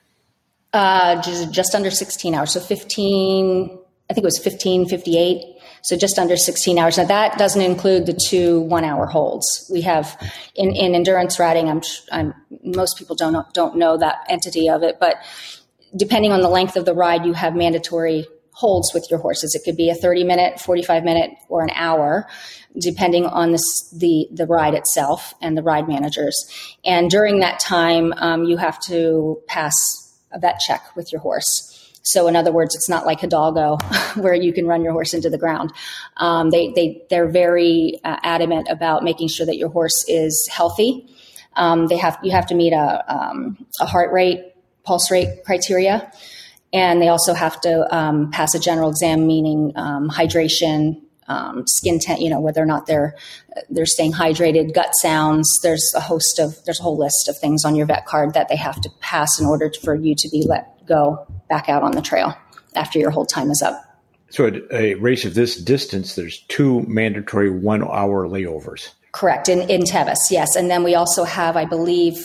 Uh, just, just under sixteen hours. So fifteen, I think it was fifteen fifty-eight. So just under sixteen hours. Now that doesn't include the two one hour holds. We have in, in endurance riding, I'm, I'm, most people don't know, don't know that entity of it, but depending on the length of the ride, you have mandatory holds with your horses. It could be a thirty minute, forty-five minute, or an hour, depending on this, the, the ride itself and the ride managers. And during that time, um, you have to pass a vet check with your horse. So in other words, it's not like Hidalgo where you can run your horse into the ground. Um, they, they, they're very uh, adamant about making sure that your horse is healthy. Um, they have, you have to meet a, um, a heart rate, pulse rate criteria. And they also have to um, pass a general exam, meaning um, hydration, um, skin tent, you know, whether or not they're they're staying hydrated, gut sounds. There's a host of, there's a whole list of things on your vet card that they have to pass in order to, for you to be let go back out on the trail after your hold time is up.
So at a race of this distance, there's two mandatory one-hour layovers.
Correct, in, in Tevis, yes. And then we also have, I believe,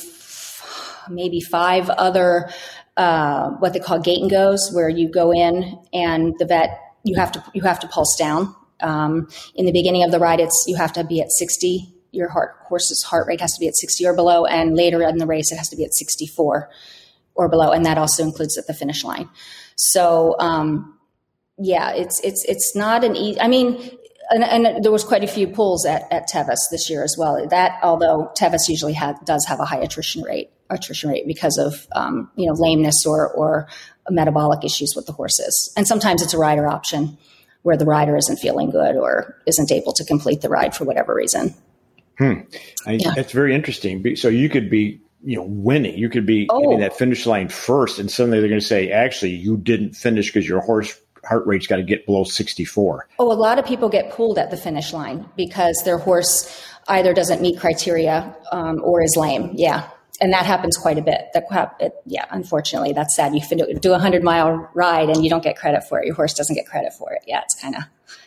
maybe five other uh, what they call gate and goes, where you go in and the vet, you have to you have to pulse down. Um, in the beginning of the ride, it's you have to be at sixty. Your heart, horse's heart rate has to be at sixty or below, and later in the race, it has to be at sixty-four or below, and that also includes at the finish line. So, um, yeah, it's it's it's not an easy. I mean, and, and there was quite a few pulls at, at Tevis this year as well. That although Tevis usually ha- does have a high attrition rate, attrition rate because of um, you know lameness or or metabolic issues with the horses, and sometimes it's a rider option where the rider isn't feeling good or isn't able to complete the ride for whatever reason.
Hmm. I,
Yeah.
That's very interesting. So you could be, you know, winning. You could be
Oh.
hitting that finish line first, and suddenly they're going to say, actually, you didn't finish because your horse heart rate's got to get below sixty-four.
Oh, a lot of people get pulled at the finish line because their horse either doesn't meet criteria um, or is lame. Yeah. And that happens quite a bit. That it, yeah, unfortunately, that's sad. You fin- do a hundred mile ride and you don't get credit for it. Your horse doesn't get credit for it. Yeah, it's kind of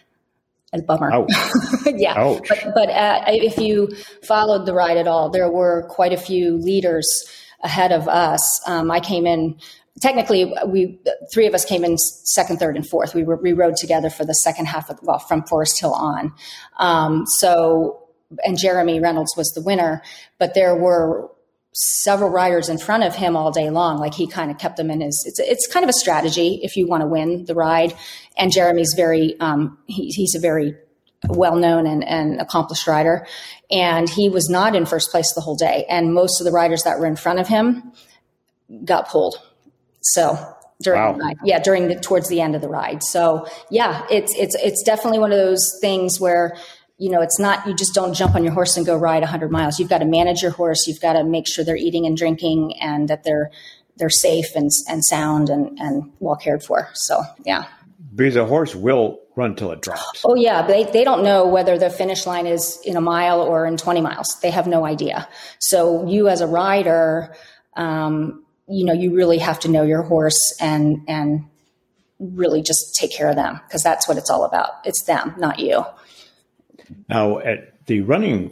a bummer.
Ouch.
yeah.
Ouch.
But, but uh, if you followed the ride at all, there were quite a few leaders ahead of us. Um, I came in. Technically, we three of us came in second, third, and fourth. We were, we rode together for the second half of well, from Forest Hill on. Um, so, and Jeremy Reynolds was the winner, but there were several riders in front of him all day long. Like he kind of kept them in his, it's, it's kind of a strategy if you want to win the ride. And Jeremy's very, um, he, he's a very well-known and, and accomplished rider. And he was not in first place the whole day. And most of the riders that were in front of him got pulled. So during
Wow.
the ride, yeah, during the, towards the end of the ride. So yeah, it's, it's, it's definitely one of those things where, you know, it's not, you just don't jump on your horse and go ride a hundred miles. You've got to manage your horse. You've got to make sure they're eating and drinking and that they're, they're safe and, and sound and, and well cared for. So, yeah.
Because a horse will run till it drops.
Oh yeah. They, they don't know whether the finish line is in a mile or in twenty miles. They have no idea. So you as a rider, um, you know, you really have to know your horse and, and really just take care of them because that's what it's all about. It's them, not you.
Now, at the running,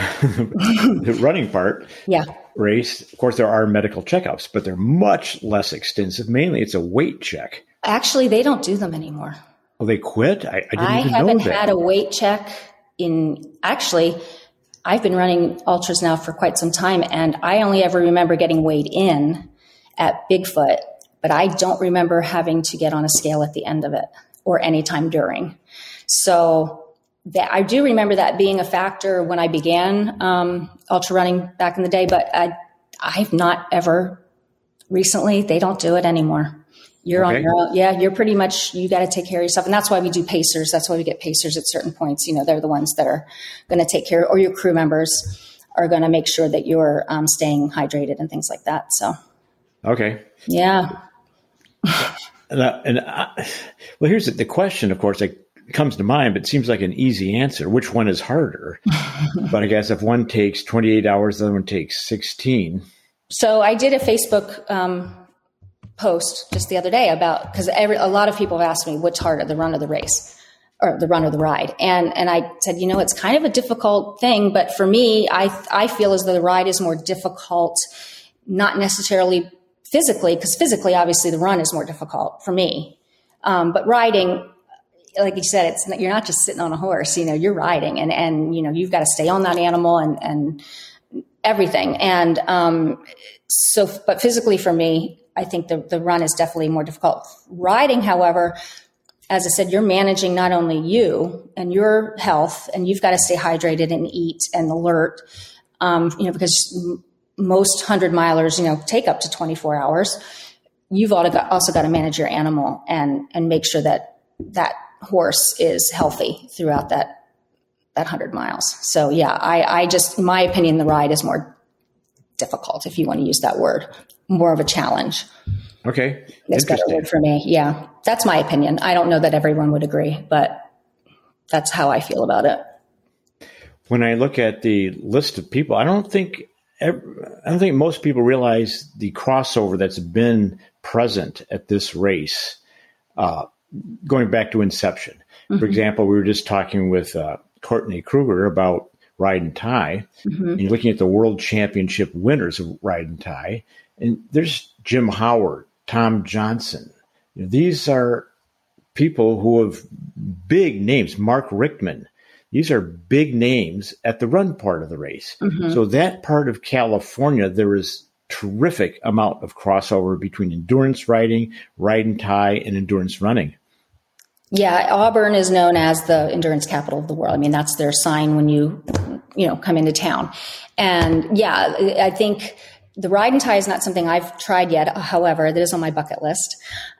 the running part
Yeah.
race, of course, there are medical checkups, but they're much less extensive. Mainly, it's a weight check.
Actually, they don't do them anymore.
Oh, they quit? I, I didn't
I
even
haven't
know that.
had a weight check in, actually, I've been running ultras now for quite some time, and I only ever remember getting weighed in at Bigfoot, but I don't remember having to get on a scale at the end of it or any time during. So that I do remember that being a factor when I began um, ultra running back in the day, but I, I've not ever recently. They don't do it anymore. You're
Okay.
on your own. Yeah, you're pretty much, you got to take care of yourself. And that's why we do pacers. That's why we get pacers at certain points. You know, they're the ones that are going to take care, or your crew members are going to make sure that you're um, staying hydrated and things like that. So,
Okay.
yeah.
And, uh, and I, well, here's the, the question, of course, like comes to mind, but it seems like an easy answer. Which one is harder? But I guess if one takes twenty-eight hours, the other one takes sixteen.
So I did a Facebook um, post just the other day about, because a lot of people have asked me what's harder, the run or the race, or the run or the ride. And and I said, you know, it's kind of a difficult thing, but for me, I I feel as though the ride is more difficult, not necessarily physically, because physically, obviously, the run is more difficult for me. Um, but riding, like you said, it's you're not just sitting on a horse, you know, you're riding, and and you know, you've got to stay on that animal and and everything. And um, so, but physically for me, I think the, the run is definitely more difficult. Riding, however, as I said, you're managing not only you and your health, and you've got to stay hydrated and eat and alert, um, you know, because m- most hundred milers, you know, take up to twenty-four hours. You've also got, also got to manage your animal and, and make sure that that horse is healthy throughout that that hundred miles. So yeah, I, I just, in my opinion, the ride is more difficult, if you want to use that word, more of a challenge.
Okay.
It's a better word for me. Yeah. That's my opinion. I don't know that everyone would agree, but that's how I feel about it.
When I look at the list of people, I don't think, I don't think most people realize the crossover that's been present at this race, uh, going back to inception. Mm-hmm. For example, we were just talking with, uh, Courtney Kruger about Ride and Tie, mm-hmm. and you're looking at the world championship winners of Ride and Tie, and there's Jim Howard, Tom Johnson. You know, these are people who have big names. Mark Rickman. These are big names at the run part of the race. Mm-hmm. So that part of California, there is terrific amount of crossover between endurance riding, Ride and Tie, and endurance running.
Yeah, Auburn is known as the endurance capital of the world. I mean, that's their sign when you, you know, come into town. And yeah, I think the Ride and Tie is not something I've tried yet. However, that is on my bucket list,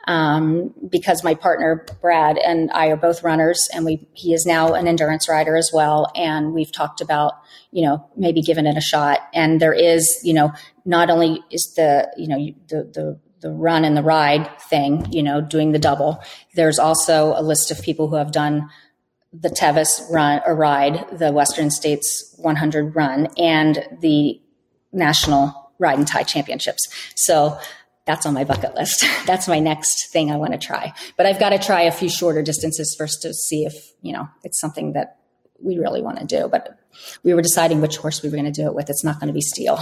um, because my partner, Brad, and I are both runners, and we, he is now an endurance rider as well. And we've talked about, you know, maybe giving it a shot. And there is, you know, not only is the, you know, the, the, the run and the ride thing, you know, doing the double. There's also a list of people who have done the Tevis run or ride, the Western States one hundred run, and the National Ride and Tie Championships. So that's on my bucket list. That's my next thing I want to try. But I've got to try a few shorter distances first to see if, you know, it's something that we really want to do. But we were deciding which horse we were going to do it with. It's not going to be Steel.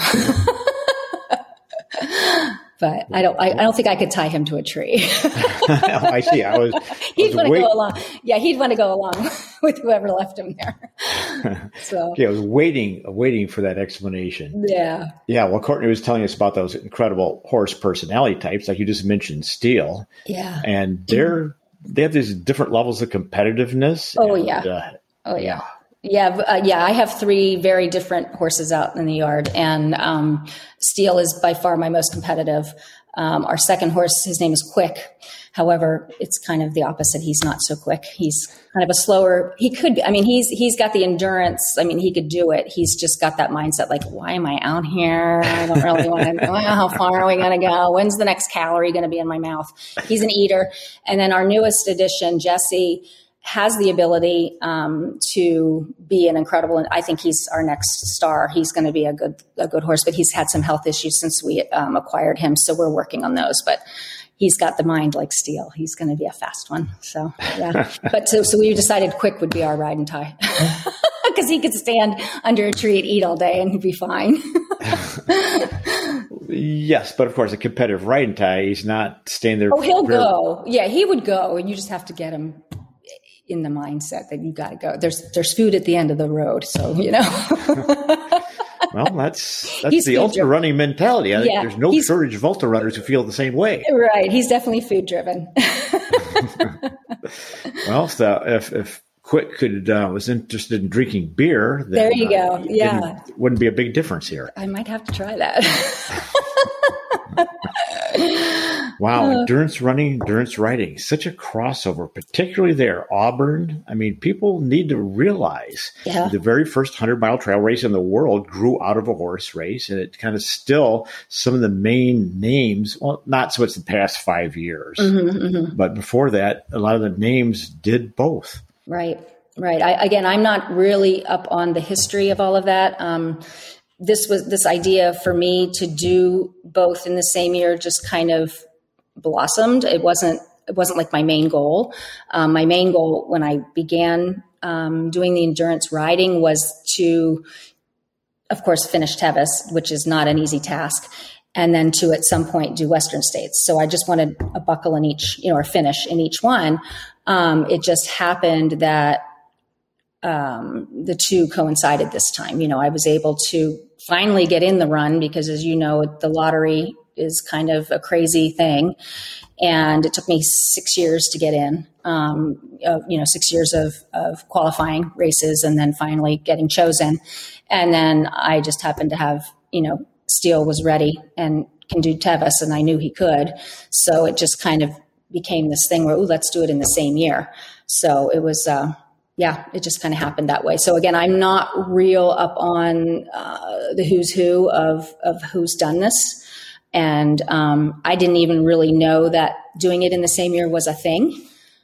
But I don't. I, I don't think I could tie him to a tree.
Oh, I see. I was.
He'd want to go along. Yeah, he'd want to go along with whoever left him there. So
yeah, I was waiting, waiting for that explanation.
Yeah.
Yeah. Well, Courtney was telling us about those incredible horse personality types, like you just mentioned, Steel.
Yeah.
And they're mm-hmm. they have these different levels of competitiveness.
Oh
and,
yeah.
Uh,
oh yeah. Yeah, uh, yeah. I have three very different horses out in the yard, and um, Steel is by far my most competitive. Um, our second horse, his name is Quick. However, it's kind of the opposite. He's not so quick. He's kind of a slower. He could be. I mean, he's he's got the endurance. I mean, he could do it. He's just got that mindset, like, why am I out here? I don't really want to. Well, how far are we going to go? When's the next calorie going to be in my mouth? He's an eater. And then our newest addition, Jesse, has the ability um, to be an incredible, and I think he's our next star. He's going to be a good a good horse, but he's had some health issues since we um, acquired him, so we're working on those. But he's got the mind like Steel. He's going to be a fast one. So yeah. But so, so we decided Quick would be our Ride and Tie because he could stand under a tree and eat all day and he'd be fine.
Yes, but of course, a competitive Ride and Tie, he's not staying there.
Oh, he'll
very-
go. Yeah, he would go, and you just have to get him in the mindset that you got to go. There's there's food at the end of the road, so you know.
Well, that's that's
He's
the ultra
driven.
running mentality. I think
Yeah,
there's no
he's-
shortage of ultra runners who feel the same way.
Right, he's definitely food driven.
Well, so if if Quick could uh, was interested in drinking beer, then,
There you go.
uh,
Yeah.
it wouldn't be a big difference here.
I might have to try that.
Wow, endurance running, endurance riding, such a crossover, particularly there. Auburn, I mean, people need to realize
Yeah.
the very first hundred-mile trail race in the world grew out of a horse race, and it kind of still, some of the main names, well, not so much the past five years,
Mm-hmm, mm-hmm.
but before that, a lot of the names did both.
Right. Right. I, again, I'm not really up on the history of all of that. Um, this was this idea for me to do both in the same year just kind of blossomed. It wasn't it wasn't like my main goal. Um, my main goal when I began um, doing the endurance riding was to, of course, finish Tevis, which is not an easy task, and then to at some point do Western States. So I just wanted a buckle in each, you know, or finish in each one. Um, it just happened that um, the two coincided this time. You know, I was able to finally get in the run because, as you know, the lottery is kind of a crazy thing. And it took me six years to get in, um, uh, you know, six years of, of qualifying races and then finally getting chosen. And then I just happened to have, you know, Steele was ready and can do Tevis, and I knew he could. So it just kind of became this thing where, ooh, let's do it in the same year. So it was, uh, yeah, it just kind of happened that way. So again, I'm not real up on uh, the who's who of, of who's done this. And um, I didn't even really know that doing it in the same year was a thing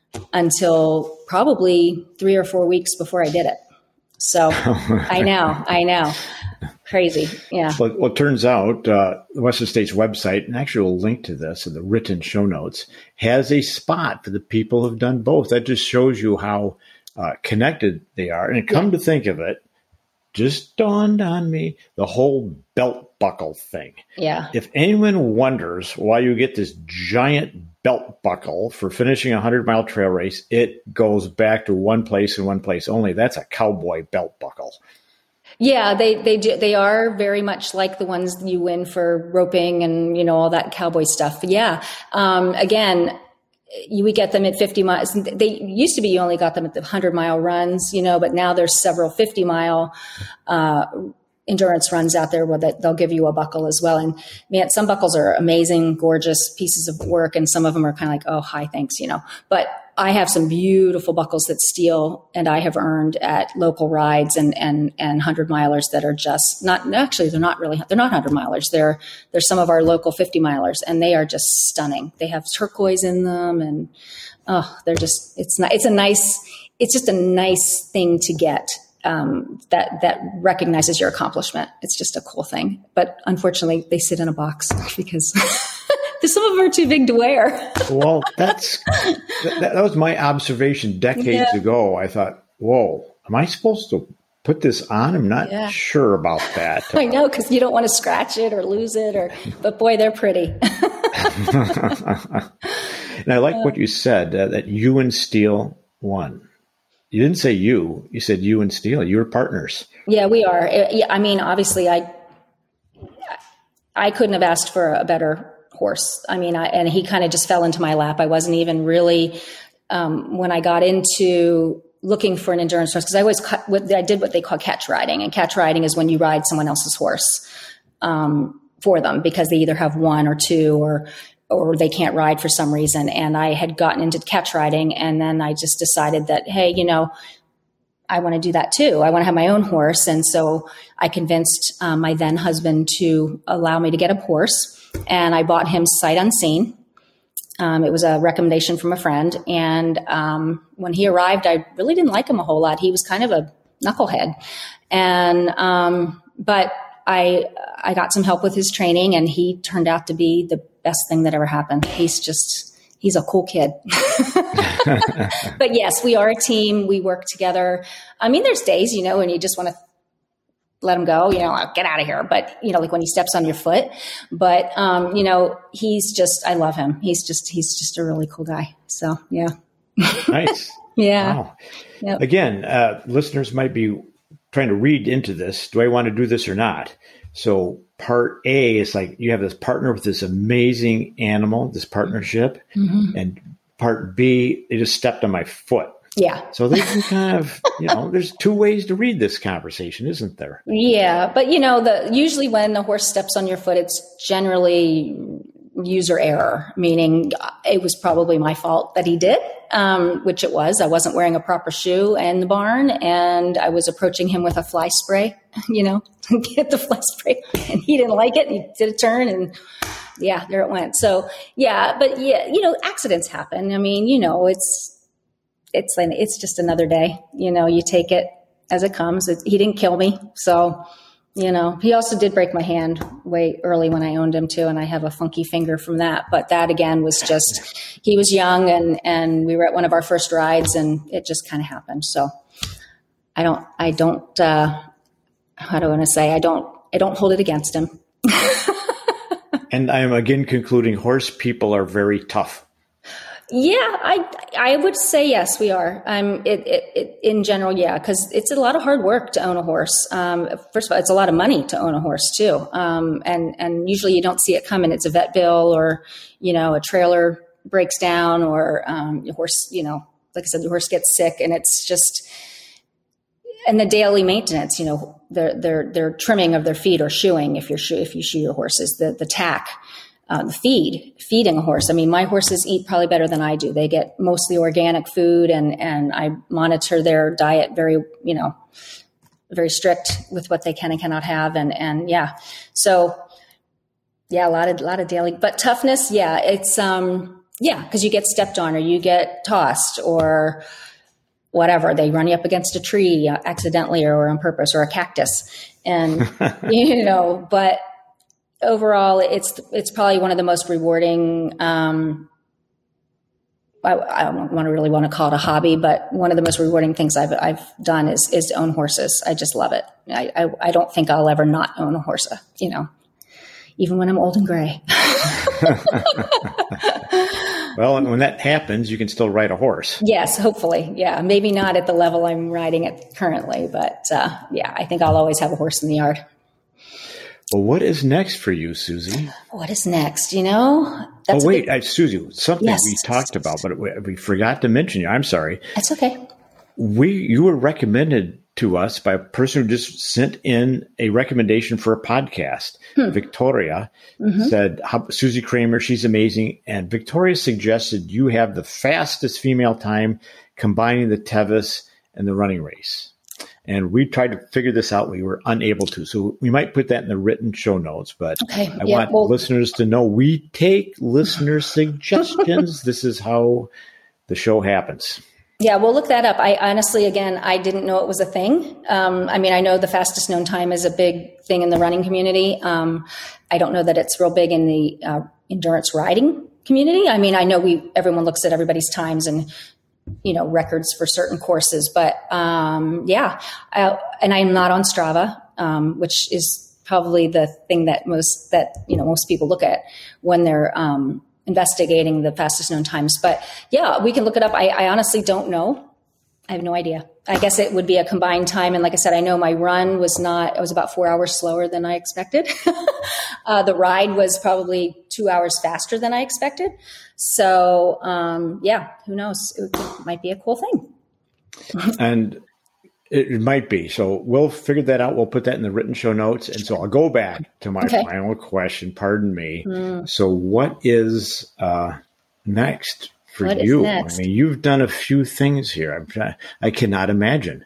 until probably three or four weeks before I did it. So I know, I know. Crazy. Yeah.
Well, well, it turns out uh, the Western States website, and actually we'll link to this in the written show notes, has a spot for the people who've done both. That just shows you how uh, connected they are. And come yeah. to think of it, just dawned on me the whole belt buckle thing.
Yeah.
If anyone wonders why you get this giant belt buckle for finishing a hundred mile trail race, it goes back to one place and one place only. That's a cowboy belt buckle.
Yeah, they they do, they are very much like the ones you win for roping and, you know, all that cowboy stuff. But yeah, um, again, you, we get them at fifty miles. They used to be you only got them at the hundred mile runs, you know, but now there's several fifty mile uh, endurance runs out there where that they'll give you a buckle as well. And man, some buckles are amazing, gorgeous pieces of work, and some of them are kind of like, oh, hi, thanks, you know. But I have some beautiful buckles that Steele and I have earned at local rides and and and hundred milers that are just not actually they're not really they're not hundred milers. They're they're some of our local fifty milers, and they are just stunning. They have turquoise in them, and oh, they're just it's not it's a nice it's just a nice thing to get. Um, that that recognizes your accomplishment. It's just a cool thing. But unfortunately, they sit in a box because some of them are too big to wear.
Well, that's that, that was my observation decades yeah. ago. I thought, whoa, am I supposed to put this on? I'm not yeah. sure about that.
I know, because you don't want to scratch it or lose it. Or, but boy, they're pretty.
And I like uh, what you said, uh, that you and Steele won. You didn't say you. You said you and Steele. You were partners. Yeah,
we are. I mean, obviously, I I couldn't have asked for a better horse. I mean, I, and he kind of just fell into my lap. I wasn't even really, um, when I got into looking for an endurance horse, because I always, I did what they call catch riding. And catch riding is when you ride someone else's horse um, for them, because they either have one or two or or they can't ride for some reason. And I had gotten into catch riding, and then I just decided that, hey, you know, I want to do that too. I want to have my own horse. And so I convinced um, my then husband to allow me to get a horse, and I bought him sight unseen. Um, it was a recommendation from a friend. And um, when he arrived, I really didn't like him a whole lot. He was kind of a knucklehead. And, um, but I, I got some help with his training, and he turned out to be the best thing that ever happened. He's just, he's a cool kid. But yes, we are a team. We work together. I mean, there's days, you know, when you just want to let him go, you know, like, get out of here. But, you know, like when he steps on your foot, but, um, you know, he's just, I love him. He's just, he's just a really cool guy. So, yeah.
Nice.
Yeah.
Wow.
Yep.
Again, uh, listeners might be trying to read into this. Do I want to do this or not? So part A is like, you have this partner with this amazing animal, this partnership, mm-hmm. and part B, they just stepped on my foot.
Yeah.
So they can kind of, you know, there's two ways to read this conversation, isn't there?
Yeah. But, you know, the usually when the horse steps on your foot, it's generally user error, meaning it was probably my fault that he did, um, which it was. I wasn't wearing a proper shoe in the barn, and I was approaching him with a fly spray, you know, to get the fly spray, and he didn't like it. And he did a turn, and yeah, there it went. So yeah, but yeah, you know, accidents happen. I mean, you know, it's, it's like, it's just another day. You know, you take it as it comes. It, he didn't kill me. So, you know, he also did break my hand way early when I owned him too. And I have a funky finger from that. But that again was just, he was young and, and we were at one of our first rides and it just kind of happened. So I don't, I don't, uh, how do I want to say? I don't, I don't hold it against him.
And I am again concluding horse people are very tough.
Yeah, I I would say yes, we are. Um, it, it, it in general, yeah, because it's a lot of hard work to own a horse. Um, first of all, it's a lot of money to own a horse too, um, and and usually you don't see it coming. It's a vet bill, or you know, a trailer breaks down, or um, your horse, you know, like I said, the horse gets sick, and it's just and the daily maintenance. You know, their their their trimming of their feet or shoeing if you're shoe, if you shoe your horses, the the tack. Uh, the feed, feeding a horse. I mean, my horses eat probably better than I do. They get mostly organic food, and, and I monitor their diet very, you know, very strict with what they can and cannot have. And, and yeah, so yeah, a lot of, a lot of daily, but toughness. Yeah. It's, um, yeah, cause you get stepped on or you get tossed or whatever. They run you up against a tree accidentally or on purpose, or a cactus. And, you know, but overall, it's it's probably one of the most rewarding. Um, I, I don't want to really want to call it a hobby, but one of the most rewarding things I've I've done is is to own horses. I just love it. I I, I don't think I'll ever not own a horse. You know, even when I'm old and gray.
Well, and when that happens, you can still ride a horse.
Yes, hopefully. Yeah, maybe not at the level I'm riding it currently, but uh, yeah, I think I'll always have a horse in the yard.
Well, what is next for you, Susie?
What is next? You know?
That's oh, wait, big... I, Susie, something
yes.
we talked about, but we, we forgot to mention you. I'm sorry.
That's okay.
We You were recommended to us by a person who just sent in a recommendation for a podcast. Hmm. Victoria mm-hmm. said, Susie Kramer, she's amazing. And Victoria suggested you have the fastest female time combining the Tevis and the running race. And we tried to figure this out. We were unable to. So we might put that in the written show notes. But
okay.
I
yeah,
want
well,
listeners to know we take listener suggestions. This is how the show happens.
Yeah, we'll look that up. I honestly, again, I didn't know it was a thing. Um, I mean, I know the fastest known time is a big thing in the running community. Um, I don't know that it's real big in the uh, endurance riding community. I mean, I know we everyone looks at everybody's times and you know, records for certain courses, but, um, yeah. I, and I'm not on Strava, um, which is probably the thing that most, that, you know, most people look at when they're, um, investigating the fastest known times, but yeah, we can look it up. I, I honestly don't know. I have no idea. I guess it would be a combined time. And like I said, I know my run was not, it was about four hours slower than I expected. uh, the ride was probably two hours faster than I expected. So, um, yeah, who knows? It, it might be a cool thing.
And it, it might be. So we'll figure that out. We'll put that in the written show notes. And so I'll go back to my okay. final question. Pardon me. Mm. So what is uh, next? For
what
you,
I
mean, you've done a few things here. I'm trying, I cannot imagine.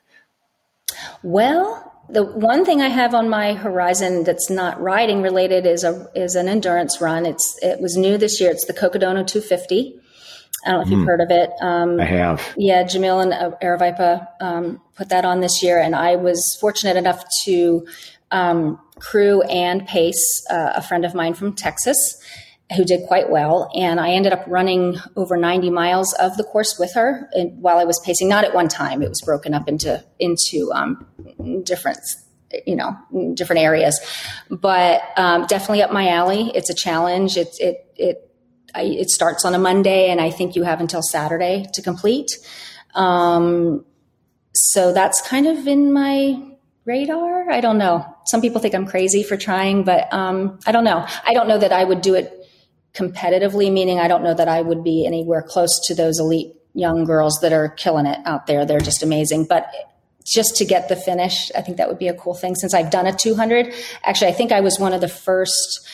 Well, the one thing I have on my horizon that's not riding related is a is an endurance run. It's it was new this year. It's the Cocodona two fifty. I don't know if you've mm. heard of it. Um,
I have.
Yeah, Jamil and Aravipa um, put that on this year, and I was fortunate enough to um, crew and pace uh, a friend of mine from Texas, who did quite well. And I ended up running over ninety miles of the course with her and while I was pacing, not at one time. It was broken up into, into, um, different, you know, different areas, but, um, definitely up my alley. It's a challenge. It, it, it, I, it starts on a Monday and I think you have until Saturday to complete. Um, so that's kind of in my radar. I don't know. Some people think I'm crazy for trying, but, um, I don't know. I don't know that I would do it competitively, meaning I don't know that I would be anywhere close to those elite young girls that are killing it out there. They're just amazing. But just to get the finish, I think that would be a cool thing since I've done a two hundred. Actually, I think I was one of the first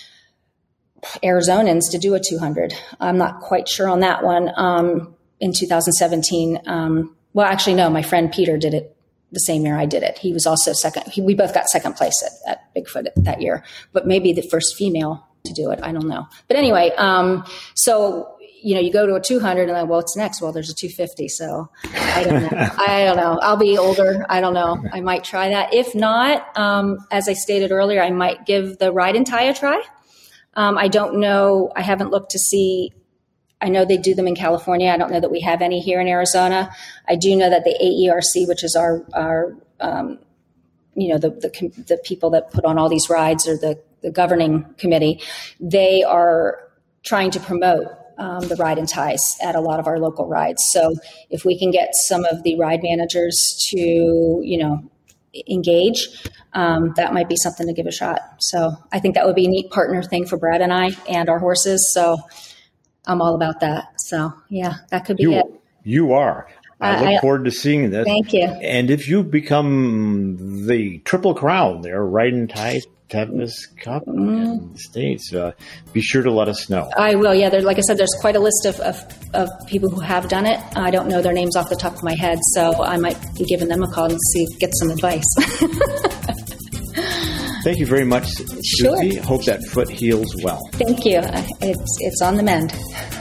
Arizonans to do a two hundred. I'm not quite sure on that one um, in two thousand seventeen. Um, well, actually, no, my friend Peter did it the same year I did it. He was also second. He, we both got second place at, at Bigfoot that year, but maybe the first female to do it. I don't know. But anyway, um, so you know, you go to a two hundred and then, well, what's next? Well, there's a two fifty. So I don't know. I don't know. I'll be older. I don't know. I might try that. If not, um, as I stated earlier, I might give the ride and tie a try. Um, I don't know. I haven't looked to see. I know they do them in California. I don't know that we have any here in Arizona. I do know that the A E R C, which is our, our, um, you know, the, the, the people that put on all these rides, or the, the governing committee, they are trying to promote um, the ride and ties at a lot of our local rides. So if we can get some of the ride managers to, you know, engage, um, that might be something to give a shot. So I think that would be a neat partner thing for Brad and I and our horses. So I'm all about that. So yeah, that could be
you,
it.
You are. I look
I,
forward to seeing this.
Thank you.
And if you become the Triple Crown there, Ride and Tie Tevis Cup mm. in the States, uh, be sure to let us know.
I will, yeah. There, like I said, there's quite a list of, of, of people who have done it. I don't know their names off the top of my head, so I might be giving them a call and see, get some advice.
Thank you very much,
Sure.
Susie. Hope that foot heals well.
Thank you. It's, it's on the mend.